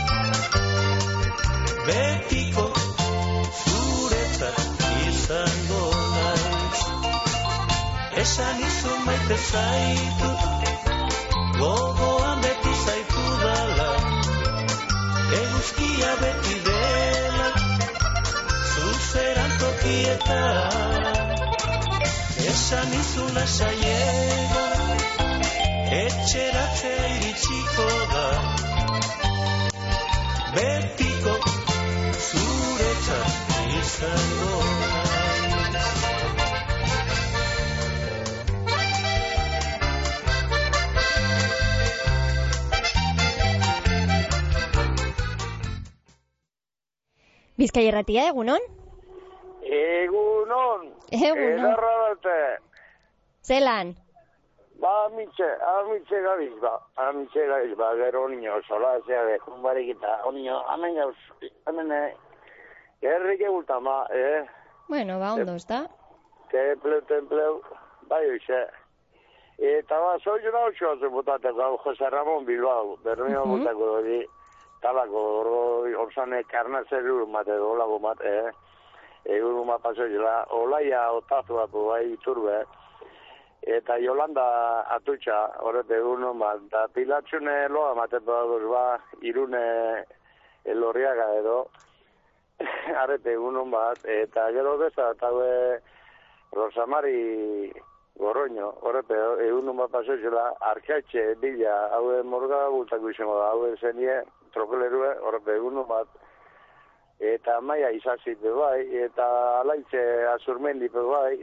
betiko zuretzat izango naiz. Esan izu maite zaitut, gogoan beti zaitu dala, eguzkia beti dela, zuzeran tokietan. Esan izu lasai egon, etxeratzea iritsiko da, betiko zuretzat izango naiz. Bizkai Irratia, egunon? Egunon. Edarra dute. Zelan? Amitxe gabiz ba, gero niño, sola zea de junbarik eta, niño, hemen gauz, hemen, herrik egultan ba, Bueno, ba, ondo, ezta? Templeu, bai oize. Eta ba, soy una ocho hace botateko, Jose Ramón Bilbao, bermio botako dori, talako, orzane karnazeru mate, dolago mate, egun ma pasoizela, olaia otatuatu bai iturbe, eta Yolanda atutxa, horrete egun bat, eta pilatxune loa matetu dagoz ba, irune elorriaga edo, arrete egun bat, eta gero beza, eta Rosamari Gorroño, horrete egun bat pasoizela, arkaitxe, bila, haue morga gultako izango da, haue zenie, trokelerue, horrete egun bat, eta maia izazipe bai, eta alaitxe azurmendipe bai,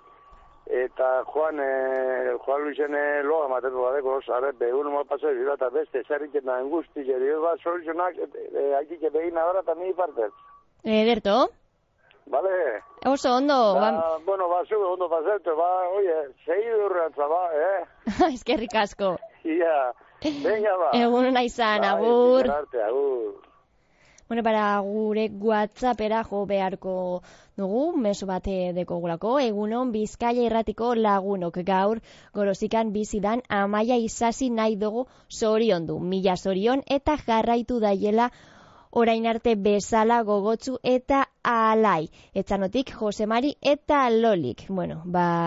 eta Juan Luisene loa matetu badekoz, arrete egun bat pasoizela, eta beste zerriken da angusti, dio bat soluzionak, haitike begin abara eta mi partez. Ederto? Vale. Oso ondo. Bueno, sube ondo pasarte, oye, segidu urratza, Eskerrik asko. Ia, venga, Egun izan, agur. Agur. Bueno, para gure WhatsAppera jo beharko dugu, mezu bate dekogulako, egunon Bizkaia Irratiko lagunok gaur Gorostikan bizidan Amaia Isasi nahi dugu zoriondu, mila zorion eta jarraitu daiela orain arte bezala gogotsu eta alai. Etxanotik Josemari eta Lolik. Bueno,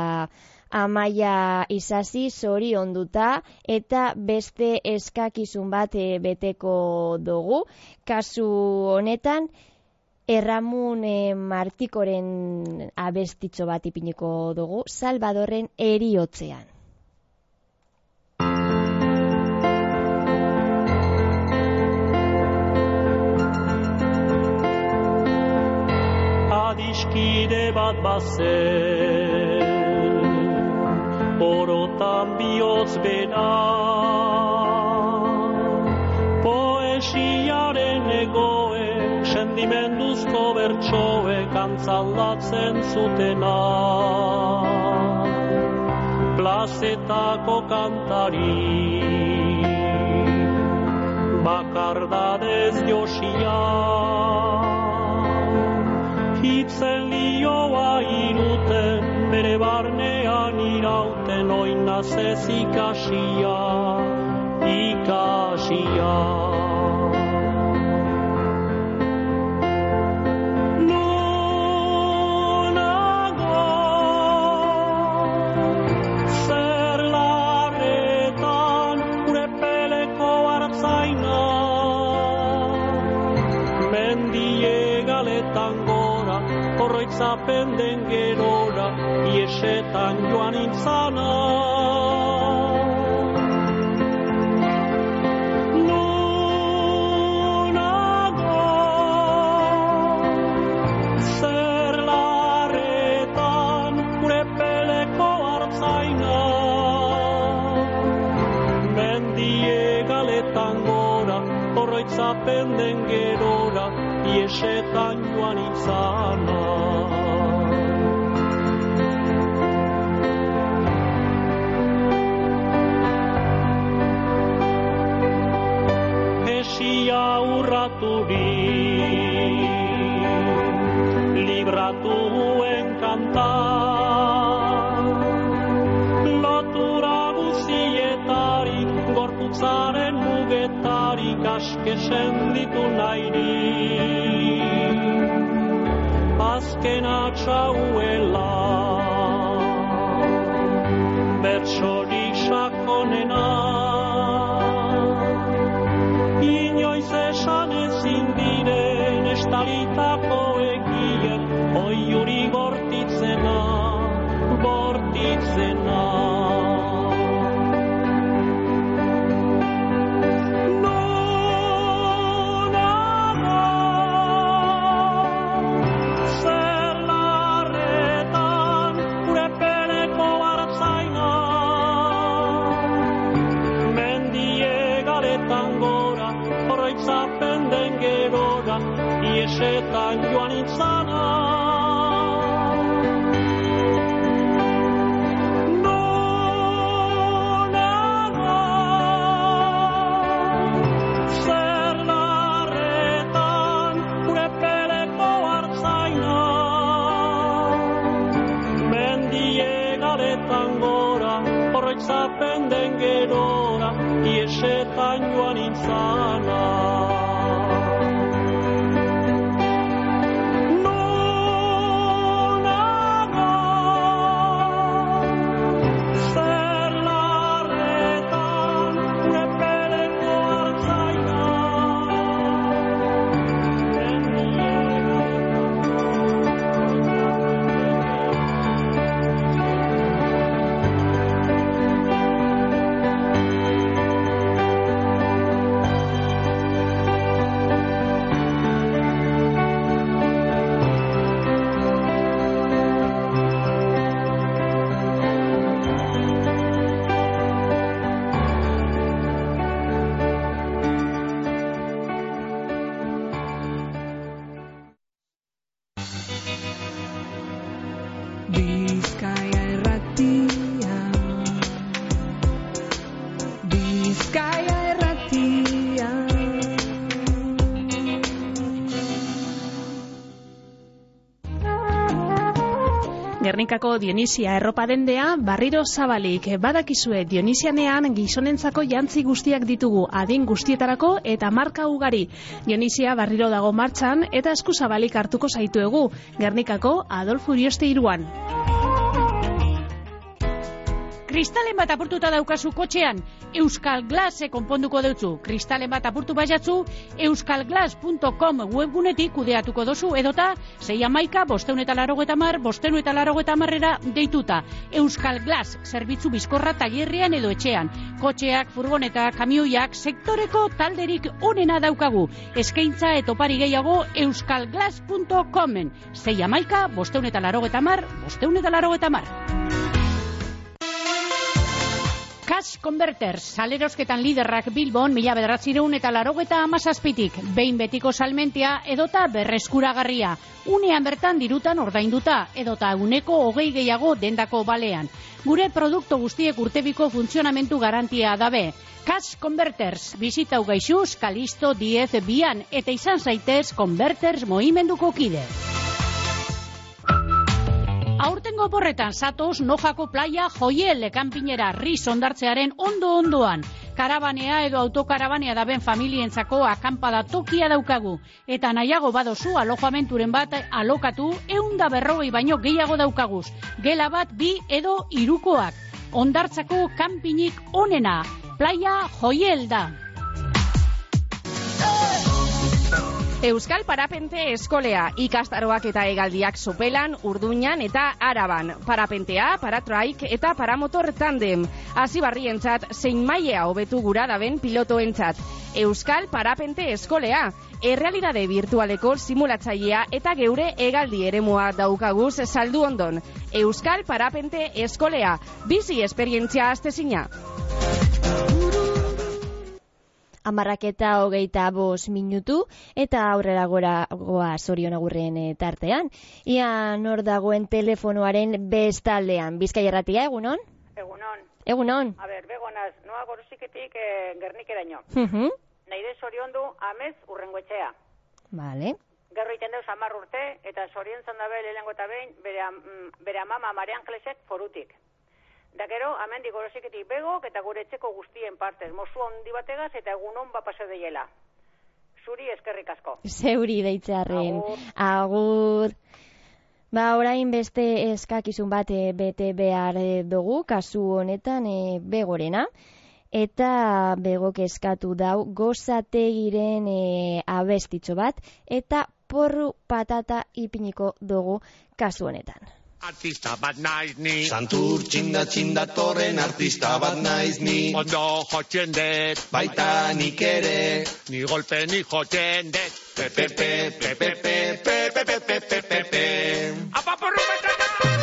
Amaia Isasi zorionduta eta beste eskakizun bat beteko dugu. Kasu honetan, Erramun Martikoren abestitxo bat ipiniko dugu, Salvadorren eriotzean. Adiskide bat bazen, orotan bihotz bera, poesiaren egoe, sendimenduzko bertsoe kantzaldatzen zutena. Plazetako kantari, bakardadez josia. Hitzen lioa iruten, bere barnean irauten, oinaz ez ikasia, ikasia. Zapen den gerora, iesetan joan intzana. Nunago, zer larretan, gure peleko hartzaina. Mendie galetan gora, oroitzapen den gerora, iesetan joan intzana. Libratuen kanta, lotura guzietarik, gorputzaren mugetarik askesen ditu nairi. Azken atxauela, bertsorik sakonena, inoiz esan ezin diren estalitako egien, oiuri bortitzena, bortitzena. Nunago, zer larretan, gure peleko hartzaina. Mendie galetan gora, oroitzapen den gerora, iesetan joan intzana. Nunago, zer larretan, gure peleko hartzaina. Mendie galetan gora, oroitzapen den gerora, iesetan joan intzana. Bizkaia irratia, Bizkaia irratia. Gernikako Dionisia erropa dendea barriro zabalik. Badakizue Dionisianean gizonentzako jantzi guztiak ditugu, adin guztietarako eta marka ugari. Dionisia barriro dago martxan eta eskuzabalik hartuko zaituegu. Gernikako Adolfo Urioste 3an. Kristalen bat apurtuta daukazu kotxean, Euskal Glass konponduko deutzu. Kristalen bat apurtu baiatzu, euskalglass.com webgunetik kudeatuko dozu edota 611-580-580 580-580 deituta. Euskal Glass zerbitzu bizkorra tailerrean edo etxean. Kotxeak, furgoneta, kamioiak, sektoreko talderik onena daukagu. Eskaintza eta opari gehiago euskalglass.comen 611-580-580. Cash Converters, salerosketan liderrak Bilbon 1987tik, behin betiko salmentia edota berreskuragarria, unean bertan dirutan ordainduta, edota uneko 20 gehiago dendako balean. Gure produktu guztiek urtebiko funtzionamentu garantia dabe. Cash Converters, bizitau gaixuz, Kalisto 10 bian, eta izan zaitez Converters mohimenduko kide. Aurtengo porretan zatoz Nojako playa Joiel kanpinera riz ondartzearen ondoan. Karabanea edo autokarabanea daben familientzako akampada tokia daukagu. Eta nahiago badozu alojamenturen bat alokatu 140 baino gehiago daukaguz. Gela bat 2 edo 3koak. Ondartzako kanpinik onena. Playa Joiel da. Euskal Parapente Eskolea, ikastaroak eta hegaldiak Sopelan, Urduñan eta Araban. Parapentea, paratraik eta paramotor tandem. Hasibarrientzat zein mailea hobetu gura daben pilotoentzat. Euskal Parapente Eskolea, errealidade virtualeko simulatzailea eta geure hegaldi eremua daukaguz saldu ondon. Euskal Parapente Eskolea, bizi esperientzia astezina. 10:25 minutu eta aurrera goa Zorion Agurren tartean. Ia nor dagoen telefonoaren bestaldean. Bizkaia Irratia, egunon? Egunon. A ber, begonaz, noa Gorosiketik Gernikeraino. Naire zoriondu amez Urrengoetxea. Vale. Gerro iten deuz 10 urte eta zoriontzan dabe lehenengo eta behin bere amama Maria Angelesek Forutik. Da gero, amendik Gorosiketik begok eta gure etxeko guztien partez. Mozu handi bategaz eta egunon bapase deiela. Zuri eskerrik asko. Zeuri deitzearren. Agur. Ba, orain beste eskakizun bat bete behar dugu, kasu honetan begorena. Eta begok eskatu dau gozategiren abestitxo bat. Eta porru patata ipiniko dugu kasu honetan. Artista bat naiz ni, Santur txinda torren artista bat naiz ni. Ondo jotzen dut, baita nik ere, ni golpe ni jotzen dut. Pepepe, pepepe, pepepe, pepepe. Apa porru batata!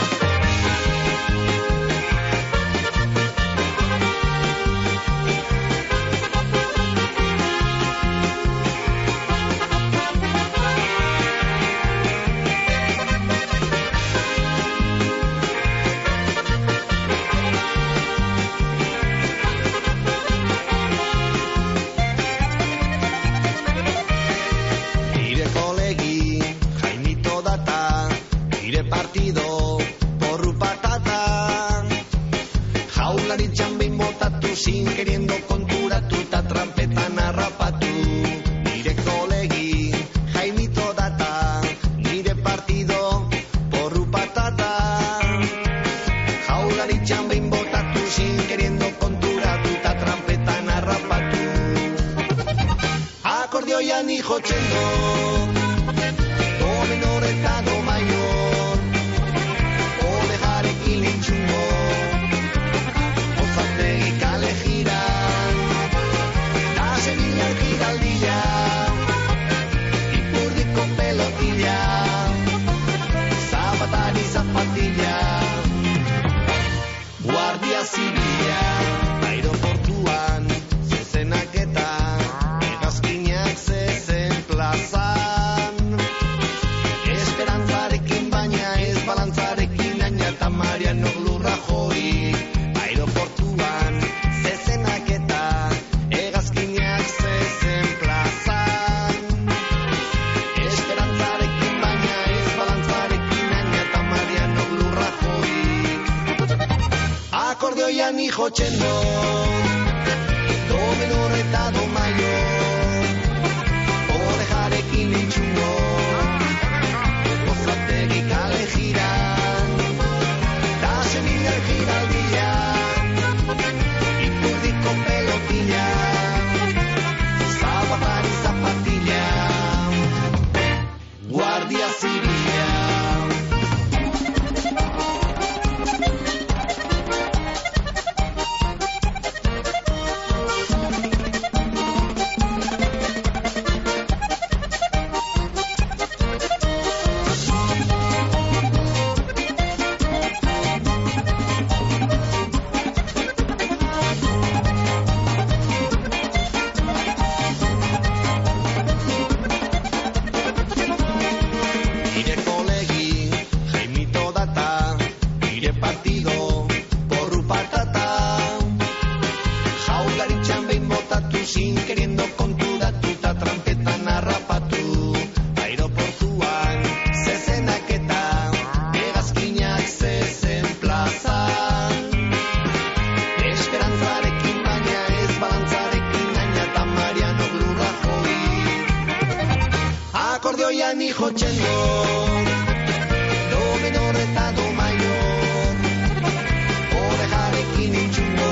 Sin queriendo konturatu eta trampetan harrapatu. Nire kolegi, Jaimito data, nire partido, porru patata. Jaularitzan behin botatu, sin queriendo konturatu eta trampetan harrapatu. Akordioian jotzen do, do menor eta do mayor, ovejarekin lintxungo. Guardia Zibila, aeroportuan, zezenak eta hegazkinak zezen plazan. Esperantzarekin baina ez balantzarekin aina eta Mariano Rajoy. Aeroportuan, zezenak eta hegazkinak zezen plazan. Esperantzarekin baina ez balantzarekin aina eta Mariano Rajoy. Akordioian jotzen do, do menor eta do mayor, orejarekin lintxungo, gozategi kale jiran, da semilla giraldia, ipurdiko pelotilla, zapatari zapatilla, Guardia Zibila. hijo txendor, do menor eta do mayor, orejarekin itxungo,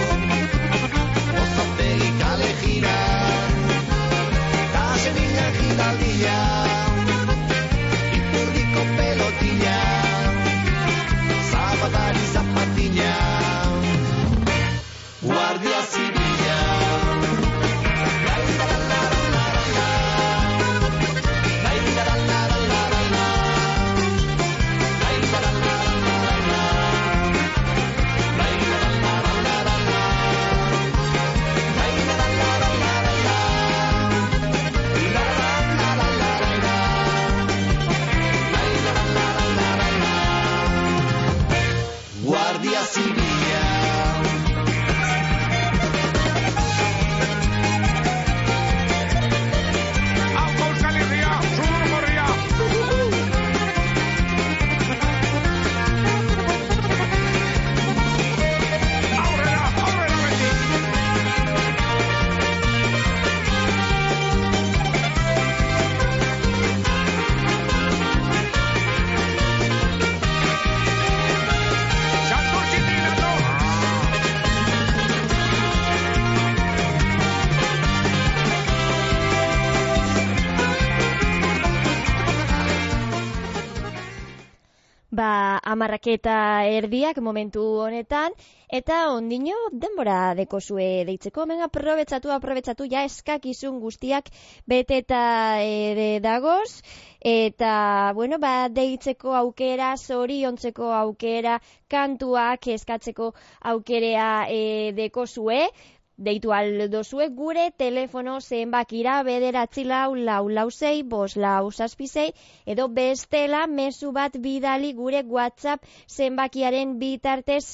ozapegi kale gira, ta semilla giraldia, ipurdiko pelotilla, zapatari zapatilla, guardia zibila. Guardia Zibila. Amarraketa erdiak momentu honetan, eta ondino denbora dekozue deitzeko, menga aprobetsatu, ja eskakizun guztiak beteta dagoz, eta, bueno, deitzeko aukera, zoriontzeko aukera, kantuak eskatzeko aukerea dekozue, deitu aldozue gure telefono zenbakira 94446 edo bestela mezu bat bidali gure WhatsApp zenbakiaren bitartez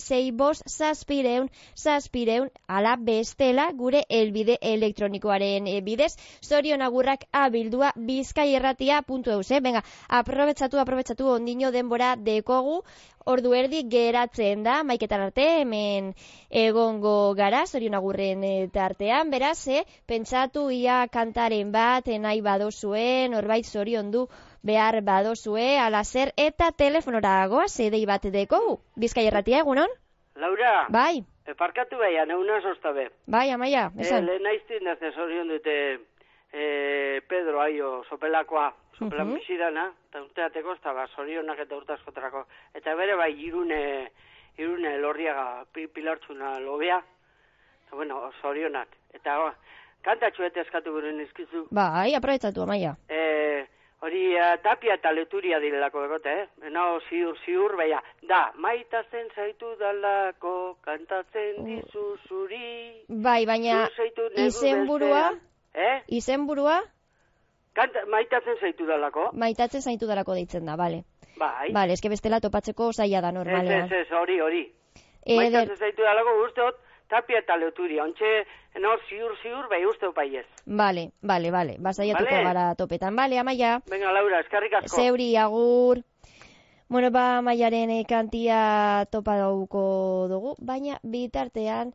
665 ala bestela gure elbide elektronikoaren bidez zorion agurrak abildua bizkaierratia.eus. Venga, aprobetsatu ondino denbora dekogu. Ordu erdi geratzen da, maiketan arte, hemen egongo gara, zorion agurren tartean, beraz, pentsatu ia kantaren bat, nahi badozue, norbait zorion du behar badozue, ala zer, eta telefonora goaz, dei bat dekogu. Bizkaierratia, egunon? Laura, bai. Parkatu beha, neuna sostabe. Bai, Amaia, esan. Lehenaiztin naze zorion dute Pedro Aio, sopelakoa. Sopelan bizidana, eta urteateko ez da, zorionak eta urtaskotarako. Eta bere bai, irune lorriaga pilartzuna lobea. Eta bueno, zorionak. Eta kantatxo eta eskatu guren izkizu. Bai, aprobetsatu, Amaia. Hori tapia eta leturia direlako egote, Nao ziur, baina, da, maitazen zaitu dalako, kantatzen dizu zuri. Bai, baina, izenburua? Izenburua? Maitatzen zaitu dalako. Maitatzen zaitu dalako deitzen da, bale. Bai. Bale, eske bestela topatzeko zaila da normalean. Ez, hori. Maitatzen zaitu dalako guzteot, tapia eta leturia. Ontxe, ziur, bai uste opaiez. Bale. Basaiatuko gara topetan. Bale, Amaia. Venga, Laura, eskarrik asko. Zeuri, agur. Bueno, Amaiaren kantia topa dauko dugu, baina bitartean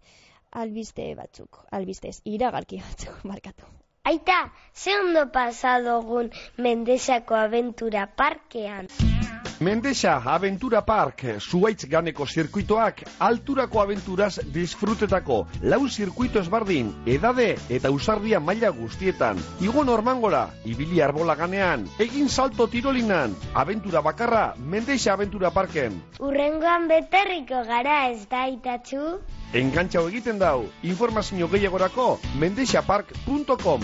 albistez, iragarki batzuk markatu. Aita, ze ondo pasadogun Mendexako Aventura Parkean. Mendexa Aventura Park, Zuaitz ganeko zirkuitoak, alturako aventuraz disfrutetako, 4 zirkuito ezbardin, edade eta usardia maila guztietan. Igo Normangora, ibili arbola ganean, egin salto tirolinan, aventura bakarra, Mendexa Aventura Parken. Urrengoan beterriko gara ez da, Aitatxu? Engantxau egiten dau, informazio gehiagorako, mendexapark.com.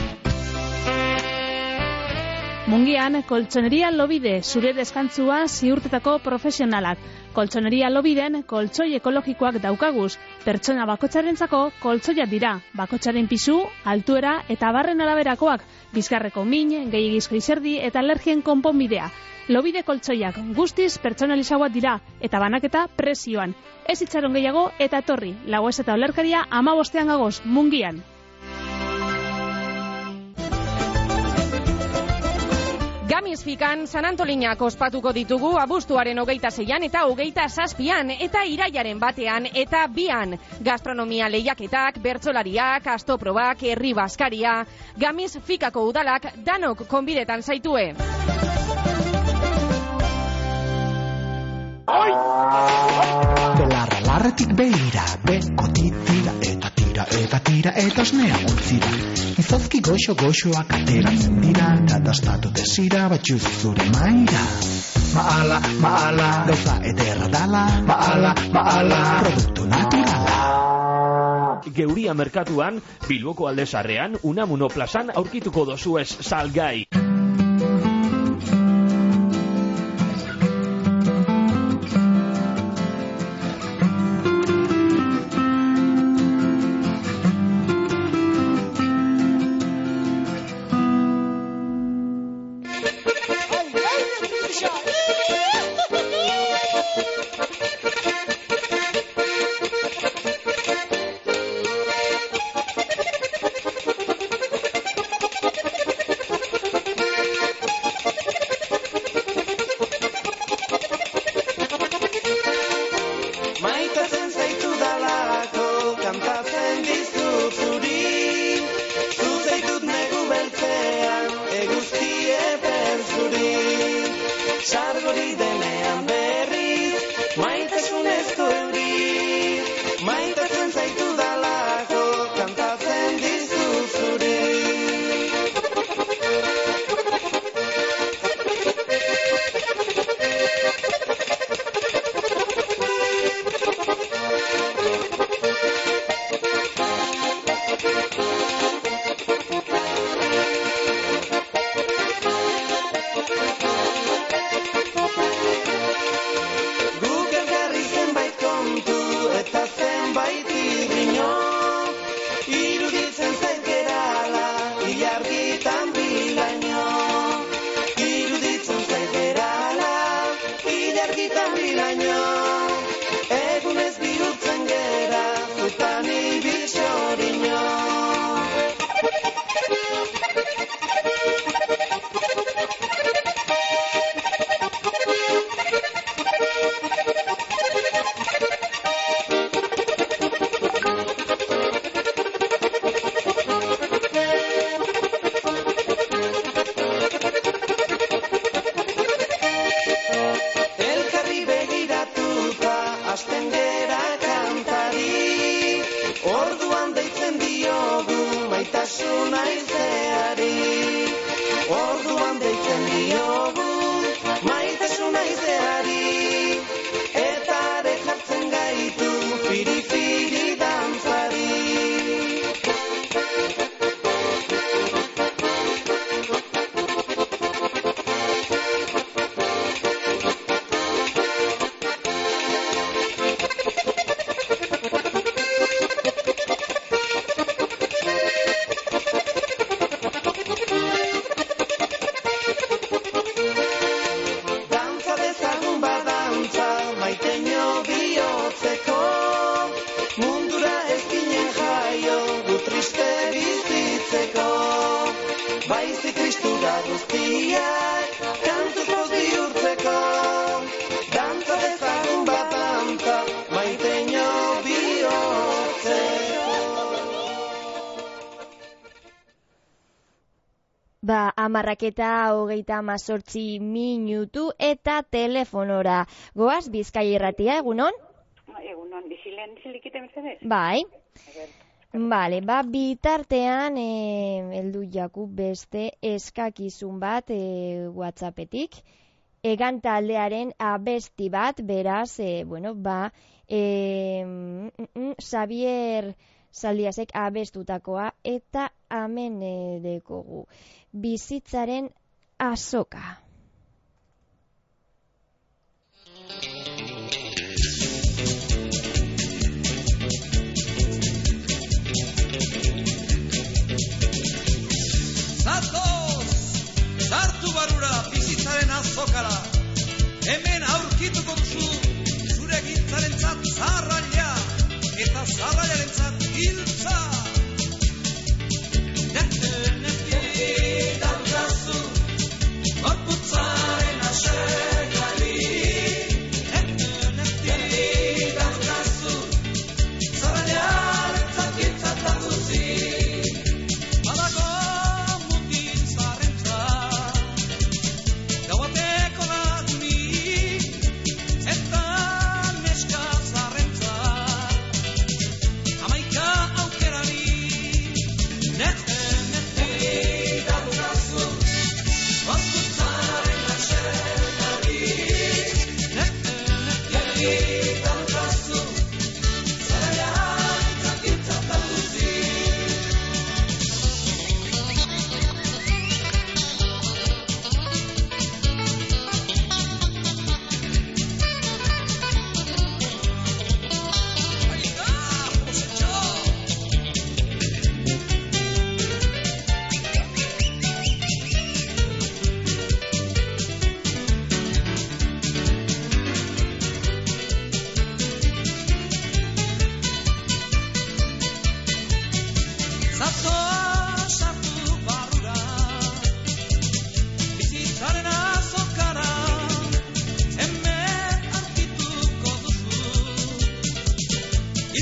Mungian, Koltsoneria Lobide, zure deskantzua ziurtetako profesionalak. Koltsoneria Lobiden, koltsoi ekologikoak daukaguz. Pertsona bakotxarentzako koltsoiak dira. Bakotxaren pisu, altuera eta barren araberakoak. Bizkarreko min, gehiagizko izerdi eta alergien konponbidea. Lobide koltsoiak guztiz pertsonalizauak dira eta banaketa prezioan. Ez itxaron gehiago eta etorri. Lagoez eta olerkaria 15 gagoz, Mungian. Gamis Fikan San Antolinak ospatuko ditugu abuztuaren 26an eta 27an eta irailaren 1 eta 2an. Gastronomia lehiaketak, bertsolariak, astoprobak, herri baskaria. Gamis Fikako udalak danok konbidetan zaitue. Belarra larretik behira, bekoti tira eta osnea ontzira. Izozki goxoak ateratzen dira, kadastatu desira batxuz zure maira. Maala, gauza ederra dala, maala, produktu naturala. Geuria merkatuan, Bilboko Alde Zaharrean, Unamuno plazan aurkituko dozuez salgai. Amarraketa 38 minutu eta telefonora. Goaz, Bizkaia Irratia, egunon? Egunon, bizilikite mesedez? Bai. Vale, bitartean heldu jaku beste eskakizun bat WhatsAppetik. Egan taldearen abesti bat, beraz, Xavier Zaldiasek abestutakoa eta amen dekogu. Bizitzaren azoka. Zatoz, sartu barura bizitzaren azokara. Hemen aurkituko duzu zure gintzarentzat zarraila eta zarrailarentzat giltza. Daukazu,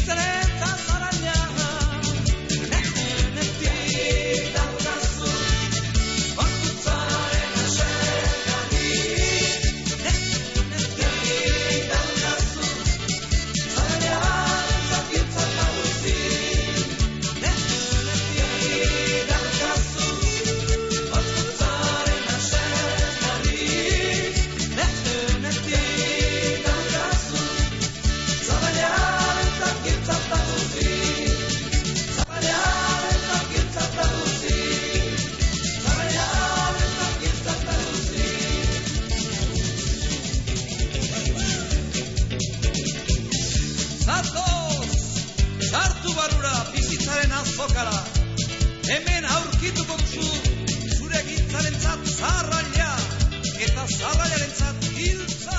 Hemen aurkituko duzu, zure gintzarentzat zarraila, eta zarrailarentzat giltza.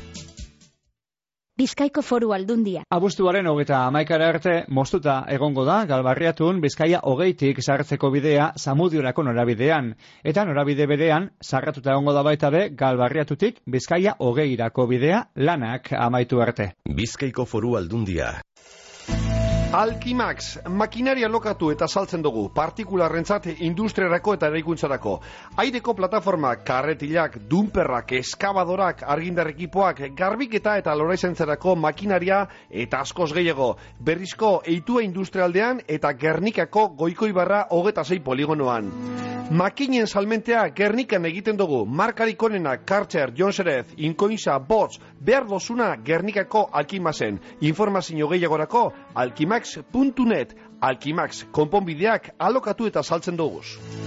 Bizkaiko Foru Aldundia. Abuztuaren 31 arte moztuta egongo da Galbarriatun Bizkaia 20tik sartzeko bidea Zamudiorako norabidean. Eta norabide berean, sarratuta egongo da baita be Galbarriatutik Bizkaia 20irako bidea lanak amaitu arte. Bizkaiko Foru Aldundia. Alkimax, makinaria lokatu eta saltzen dugu, partikularrentzat industriarako eta eraikuntzarako. Aireko plataformak, karretilak, dumperrak, eskabadorak, argindar ekipoak, garbiketa eta loraizentzarako makinaria eta askoz gehiago. Berrizko eitua industrialdean eta Gernikako Goikoibarra 26 poligonoan. Makinen salmentea Gernikan egiten dugu, markarik onena, Karcher, Jonserez, Inkoinza, Bots, behar dozuna Gernikako Alkimaxen. Informazio gehiagorako, alkimax.net, Alkimax, konponbideak alokatu eta saltzen duguz.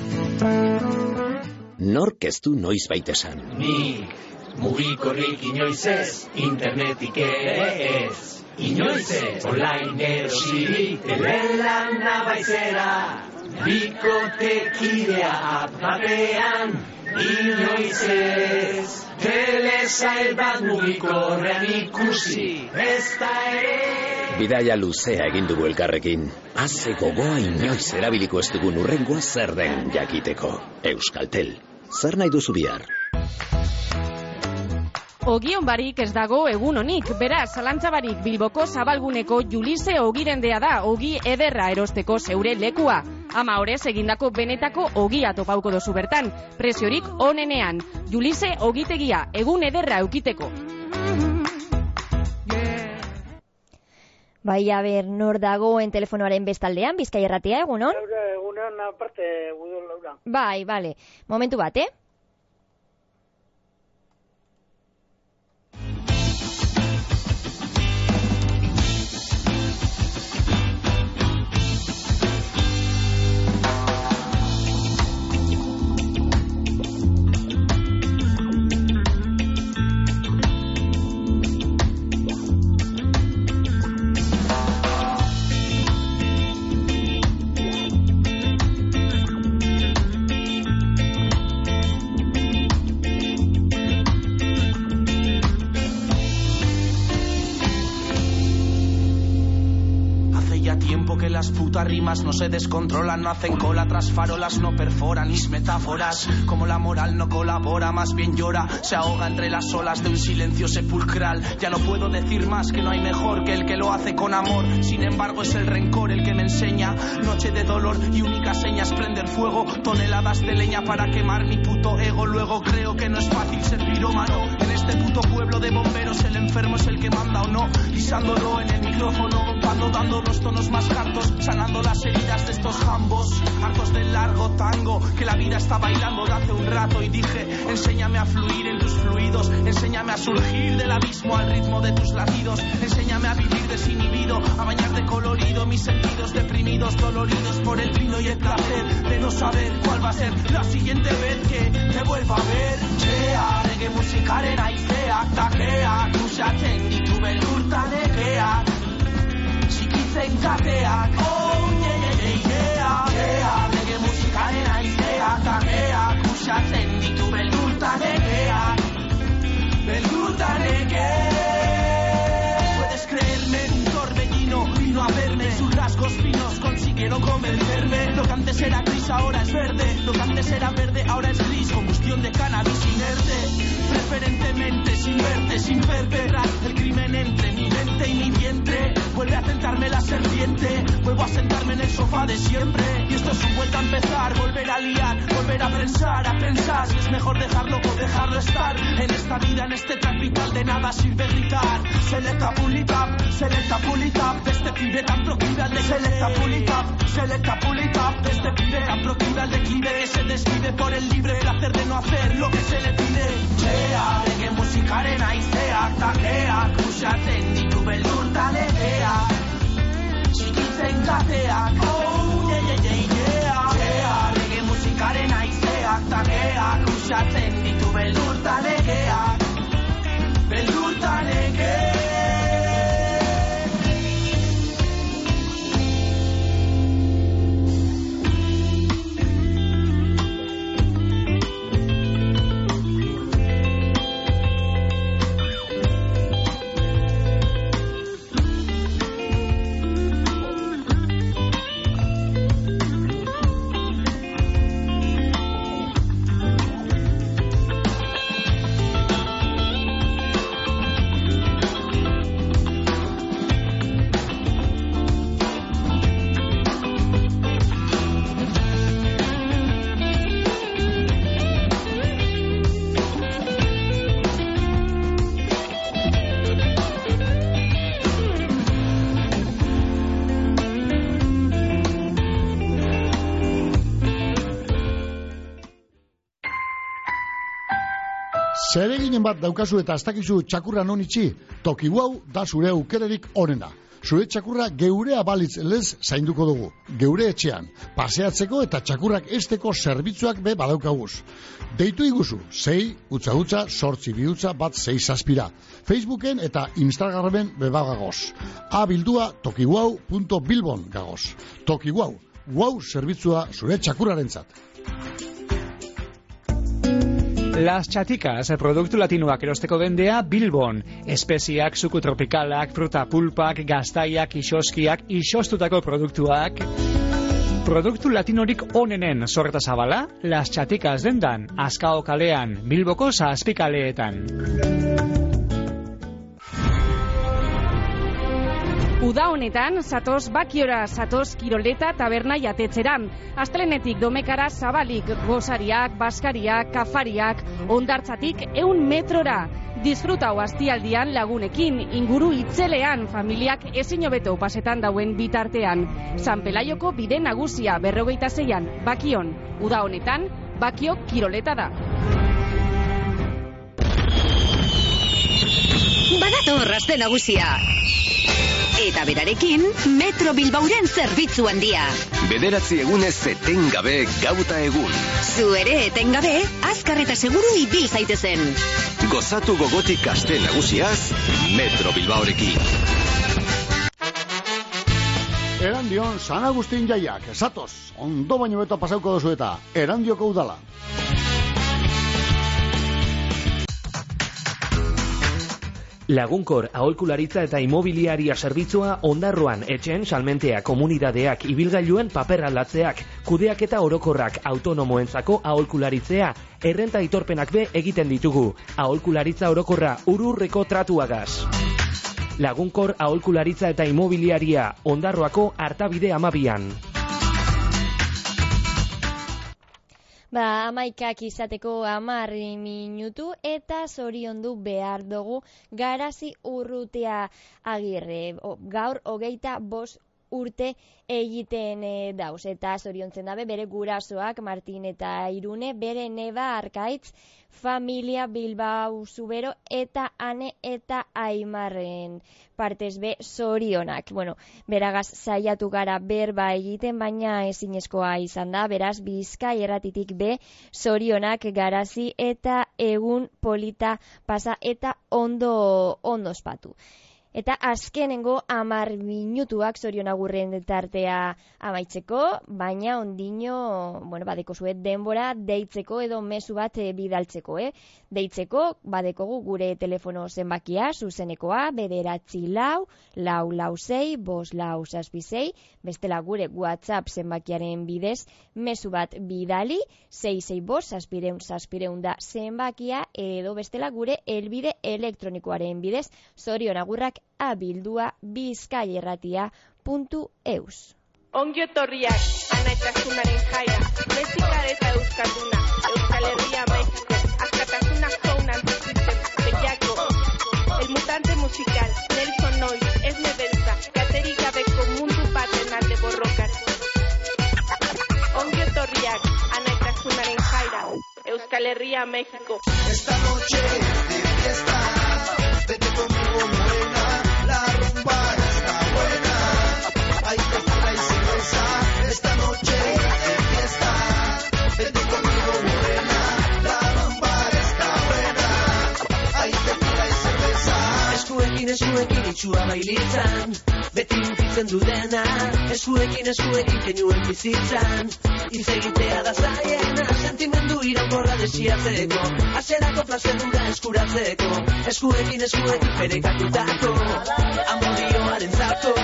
Nork ez du noiz baitesan. Nik, mugikorrik inoiz ez, internetik ere ez. Inoiz ez, online erosiri, telelan nabaizera. Bikotekidea batean, inoiz ez. Telesail bat mugikorrean ikusi, ez da ere. Bidaia luzea egin dugu elkarrekin. Haze gogoa inoiz erabiliko ez dugun urrengoa zer den jakiteko. Euskaltel, zer nahi duzu bihar? Ogion barik ez dago egun honik, beraz, zalantzabarik Bilboko zabalguneko Julise ogirendea da, ogi ederra erosteko zeure lekua. Ama horrez egindako benetako ogia topauko dozu bertan, preziorik onenean. Julise ogitegia, egun ederra eukiteko. Bai, a ber, nor dagoen telefonoaren bestaldean, Bizkaia Irratia, egunon? Egunon, aparte, gudon Laura. Bai, bale, momentu bat, Las putas rimas no se descontrolan, no hacen cola tras farolas, no perforan mis metáforas. Como la moral no colabora, más bien llora, se ahoga entre las olas de un silencio sepulcral. Ya no puedo decir más, que no hay mejor que el que lo hace con amor. Sin embargo es el rencor el que me enseña. Noche de dolor y única seña es prender fuego, toneladas de leña para quemar mi puto ego. Luego creo que no es fácil ser pirómano. En este puto pueblo de bomberos el enfermo es el que manda o no, pisándolo en el micrófono, dando los tonos más hartos, sanando las heridas de estos jambos, hartos del largo tango que la vida está bailando de hace un rato. Y dije, enséñame a fluir en tus fluidos, enséñame a surgir del abismo al ritmo de tus latidos, enséñame a vivir desinhibido, a bañar de colorido mis sentidos deprimidos, doloridos por el vino y el placer de no saber cuál va a ser la siguiente vez que te vuelva a ver. Txea, reggae musikaren aizeak takeak, usatzen ditu beldurta negeak, txikitzen kateak, oh, yeah, reggae musikaren aizeak takeak, usatzen ditu beldurta negeak, beldurta negeak. Puedes creerme, un torbellino vino a verme, sus rasgos finos consiguieron convencerme. Lo que antes era gris ahora es verde, lo que antes era verde ahora es gris, combustión de cannabis inerte. Preferentemente sin verte, sin perpetrar el crimen entre mi mente y mi vientre. Vuelve a tentarme serpiente. Vuelvo a sentarme en el sofá de siempre. Y esto es un vuelta a empezar, volver a liar, volver a pensar si es mejor dejarlo o dejarlo estar. En esta vida, en este track vital, de nada sirve gritar. Selecta pull it up, de este pibe tan proclive al declive. Selecta pull it up, de este pibe tan proclive al declive, que se desvive por el libre placer de no hacer lo que se le pide. Chea, reggae musikaren aizeak, takeak, usatzen ditu beldurtaleak, txikitzen kateak, oh, yeah. Chea, reggae musikaren aizeak, takeak, usatzen ditu beldurtaleak, Zereginen bat daukazu eta ez dakizu txakurra non itxi, toki hau da zure aukererik onena. Zure txakurra geurea balitz lez zainduko dugu, geure etxean, paseatzeko eta txakurrak esteko zerbitzuak be badaukaguz. Deitu iguzu, 6 utza 8 bihutza bat 6 zazpira. Facebooken eta Instagramen bebagagoz. Abildua tokiwau.bilbon gagoz. Tokiwau, wow zerbitzua zure txakurrarentzat. Las Chaticas, produktu latinoak erosteko dendea Bilbon. Espeziak, suku tropikalak, fruta pulpak, gaztaiak, isoskiak, isostutako produktuak. Produktu latinorik onenen sorreta zabala, Las Chaticas dendan, Azkao kalean, Bilboko zazpikaleetan. Uda honetan, zatoz Bakiora, zatoz Kiroleta taberna jatetzera. Astelenetik Domekara zabalik, gozariak, baskariak, kafariak, ondartzatik 100 metrora. Disfrutau astialdian lagunekin, inguru itzelean, familiak ezin hobeto pasetan dauen bitartean. San Pelaioko bide nagusia 46an, Bakion. Uda honetan, Bakio Kiroleta da. Badator aste nagusia. Eta berarekin, Metro Bilbauren zerbitzu handia. 9 egunez etengabe gauta egun. Zu ere etengabe, azkar eta seguru ibil zaitezen. Gozatu gogotik aste nagusiaz, Metro Bilbaorekin. Erandion San Agustin jaiak, esatoz, ondo baino beto pasauko dozu eta, Erandioko udala. Lagunkor aholkularitza eta imobiliaria zerbitzua Ondarroan etxen salmentea komunidadeak ibilgailuen paper aldatzeak, kudeaketa orokorrak autonomoentzako aholkularitzea, errenta aitorpenak be egiten ditugu. Aholkularitza orokorra ururreko tratuagaz. Lagunkor aholkularitza eta imobiliaria Ondarroako Artabide 12an. Amaikak izateko 10 minutu eta zoriondu behar dugu Garazi Urrutia Agirre. Gaur 25 urte egiten dauz. Eta zoriontzen dabe bere gurasoak Martin eta Irune, bere neba Arkaitz, familia Bilbao Zubero eta Ane eta Aimarren partez be zorionak. Bueno, beragaz saiatu gara berba egiten, baina ezinezkoa izan da, beraz Bizkai erratitik be zorionak Garazi eta egun polita pasa eta ondo ospatu. Eta azkenengo 10 minutuak zorion agurren tartea amaitzeko, baina ondino, badeko zuet denbora deitzeko edo mezu bat bidaltzeko, Deitzeko, badekogu gure telefono zenbakia, zuzenekoa, 944-446-546, bestela gure WhatsApp zenbakiaren bidez, mezu bat bidali, 665-600 da zenbakia, edo bestela gure helbide elektronikoaren bidez, zorion agurrak abildua bizkaierratia www.eus. Ongi etorriak anaitasunaren jaira, mexikar eta euskalduna, Euskal Herria, Mexiko, askatasuna jaunan zizuten, behiako, el mutante musical, Nelson Noy, Esne Beltza, katerik gabeko mundu baten alde borrokan. Ongi etorriak anaitasunaren jaira, Euskal Herria, Mexiko. Esta noche de fiesta, vete conmigo morena, la rumba está buena, hay tequila y cerveza. Esta noche de fiesta, vete conmigo morena, la rumba está buena, hay tequila y cerveza. Eskuekin itxua bailitzan, beti ukitzen dudena. Eskuekin kenuen bizitzan, hitz egitea da zaiena. Sentimendu iraunkorra desiatzeko, hasierako plazerura eskuratzeko. Eskuekin perekatutako, amodioaren zato.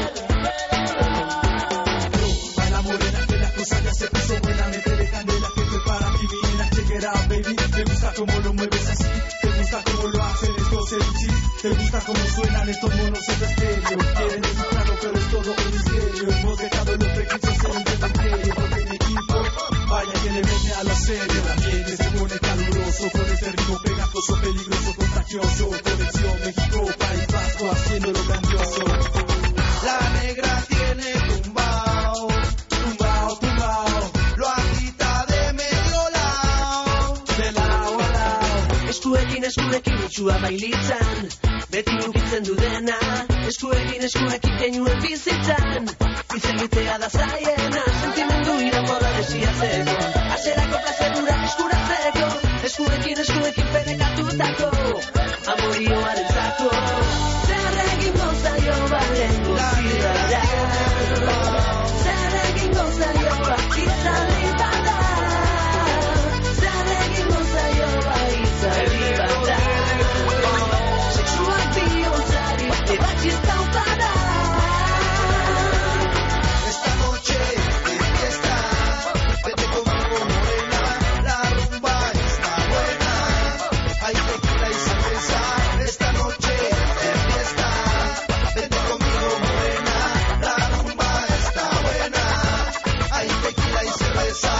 Baila morena, que la cosa ya se puso buena. Métele candela, que fue para ti, mi nena. Check it out, baby. Me gusta como lo mueves así, te gusta como lo hacen estos cevichis, te gusta como suenan estos monos en estéreo. Quieren demostrarlo, pero es todo un misterio. Hemos dejado los prejuicios en el cementerio, porque mi equipo, vaya que le mete a la serie. El ambiente se pone caluroso, con este ritmo pegajoso, peligroso, contagioso. Conexión México, País Vasco, haciéndolo grandioso. La negra tiene tumbao, lo agita de medio lado, de lado a lado. Eskuekin itxua bailitzan, beti ukitzen dudena. Eskuekin kenuen bizitzan, hitz egitea da zaiena. Sentimendu iraunkorra desiatzeko, hasierako plazerura eskuratzeko. Eskuekin perekatutako, amodioaren zako. Zer egingo zaio baren guztiara, zer egingo zaio itzali bada, zer egingo zaio itzali bada. Sexuak bihontzari ebatzi ez daupada. Esta noche de fiesta, vete conmigo morena, la rumba está buena, hay tequila y cerveza. Esta noche de fiesta, vete conmigo morena, la rumba está buena, hay tequila y cerveza.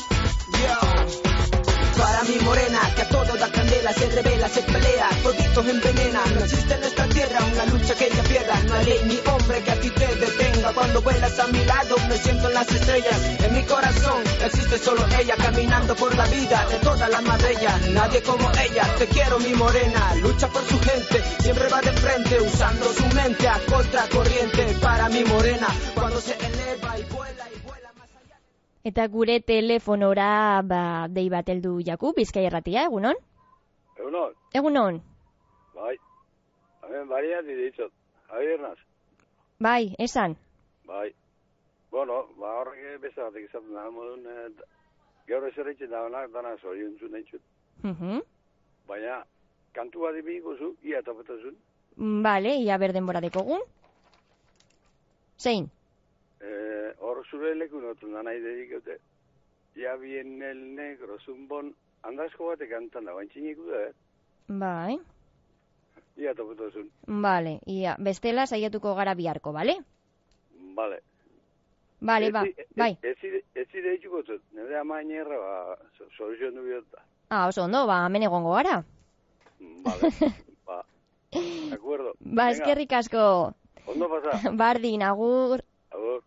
Para mi morena, que a todo da candela, se revela, se pelea, toditos envenena. No existe en esta tierra una lucha que ella pierda. No hay ley ni hombre que a ti te detenga. Cuando vuelas a mi lado me siento en las estrellas. En mi corazón existe solo ella, caminando por la vida de todas las más bellas. Nadie como ella, te quiero mi morena. Lucha por su gente, siempre va de frente, usando su mente a contracorriente. Para mi morena, cuando se eleva y vuela más allá. Eta gure telefonora dei bat heldu jaku, Bizkai Irratia, egunon? Egunon. Egunon. Bai. Hemen bariat ditzot. Javier naz. Bai, esan. Bai. Bueno, horrek beste batek izaten da modun gaur ezerreitzen dana zoriontzun nahitzut. Baina, kantu bat ibiko zu, ia topetazun. Vale, ia berdenbora dekogun. Zein? Hor zure leku notun da nahi dedikote. Ja bien el negro zumbon, andazko bate kantan da, baintxinik da, Bai. Ia topetazun. Vale, ia, bestela saiatuko gara biharko, bale? Vale. Vale, bai. Ez zide itxuko zut, nire amainerra, soluzio du bihota. Oso ondo, hemen egongo gara. Vale, de acuerdo. Eskerrik asko. Ondo pasa. Bardin, agur. Agur.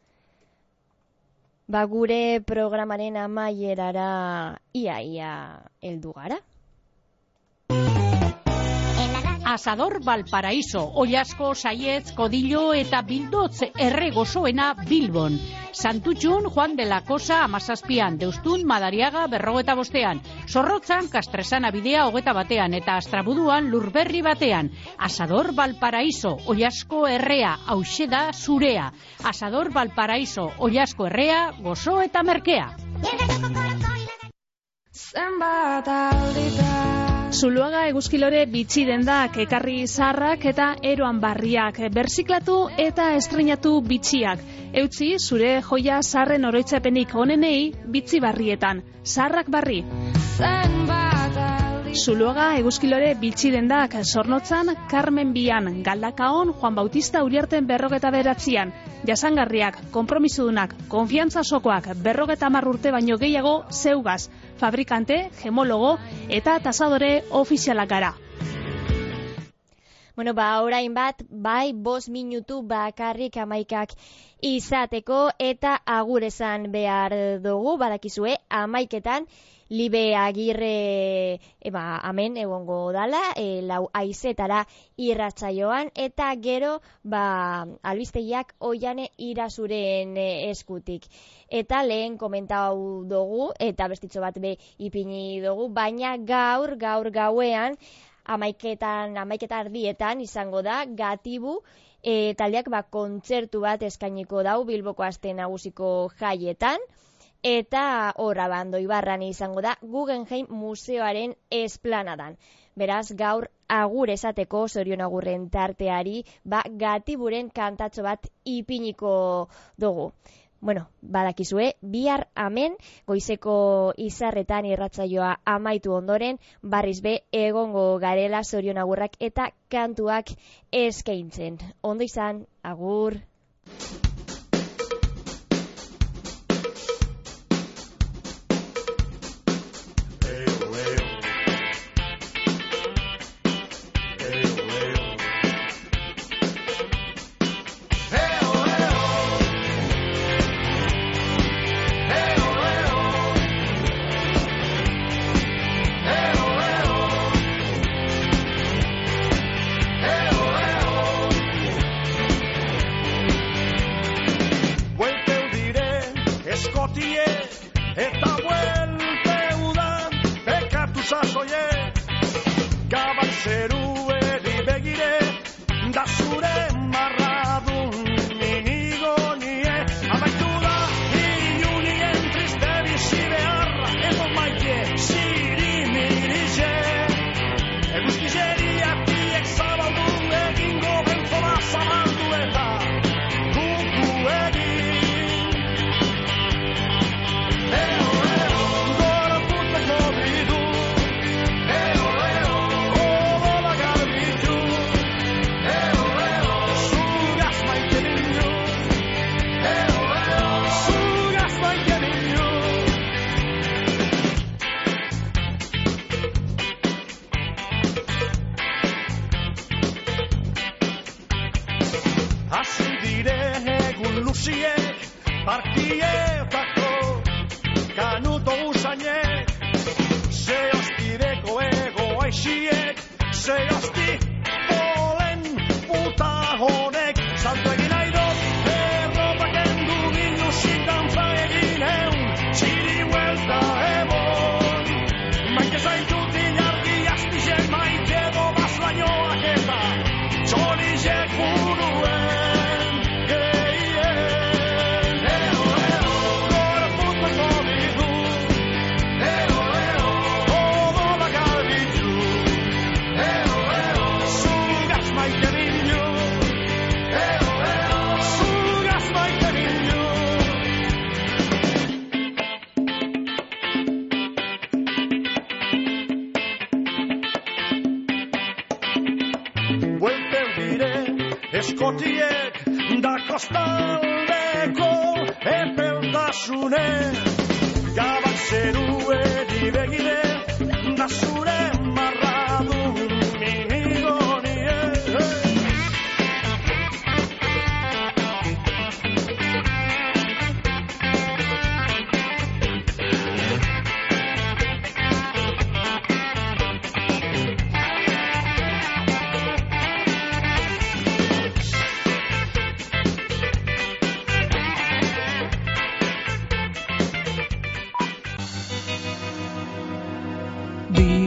Gure programaren amaierara ia heldu gara. Asador Valparaíso, Ollasko, Saietz, Kodillo eta Bildotz erre gozoena Bilbon. Santutxun, Juan de la Cosa, Amazazpian, Deustun, Madariaga, 45, Zorrotzan, Kastresana bidea 21 eta Astrabuduan, Lurberri batean. Asador Valparaíso, Ollasko errea, hauxe da zurea. Asador Valparaíso, Ollasko errea, gozo eta merkea. Zuluaga eguzkilore bitxi dendak, ekarri zaharrak eta eroan barriak, berziklatu eta estrenatu bitxiak. Eutzi zure joia zaharren oroitzapenik onenei bitxi barrietan, zaharrak barri. Zuluaga eguzkilore bitxidendak Zornotzan, Carmen Bian, Galdakaon, Juan Bautista Uriarten 59an, jasangarriak, konpromisodunak, konfiantza sokoak, 50 urte baino gehiago zeugaz, fabrikante, gemologo eta tasadore ofizialak gara. Bueno, orain bat, bai, 5 minutu bakarrik 11ak izateko eta agur esan behar dugu, badakizue, 11etan Libe Agirre hemen egongo dala, 4 haizetara irratsaioan, eta gero albistegiak Oiane Irazuren eskutik. Eta lehen komentau dugu, eta bestitxo bat be ipini dugu, baina gaur gauean, 11:00 izango da, Gatibu taldeak kontzertu bat eskainiko dau Bilboko Aste Nagusiko jaietan, eta Horabando Ibarran izango da Guggenheim Museoaren esplanadan. Beraz, gaur agur esateko Zorion Agurren tarteari, Gatiburen kantatxo bat ipiniko dugu. Bueno, badakizue, bihar hemen goizeko izarretan irratsaioa amaitu ondoren, barriz be egongo garela Zorion Agurrak eta kantuak eskaintzen. Ondo izan, agur! Eskotiek da kostaldeko epeltasune, gabak zeruedi begire da zure marradun minigonie. Be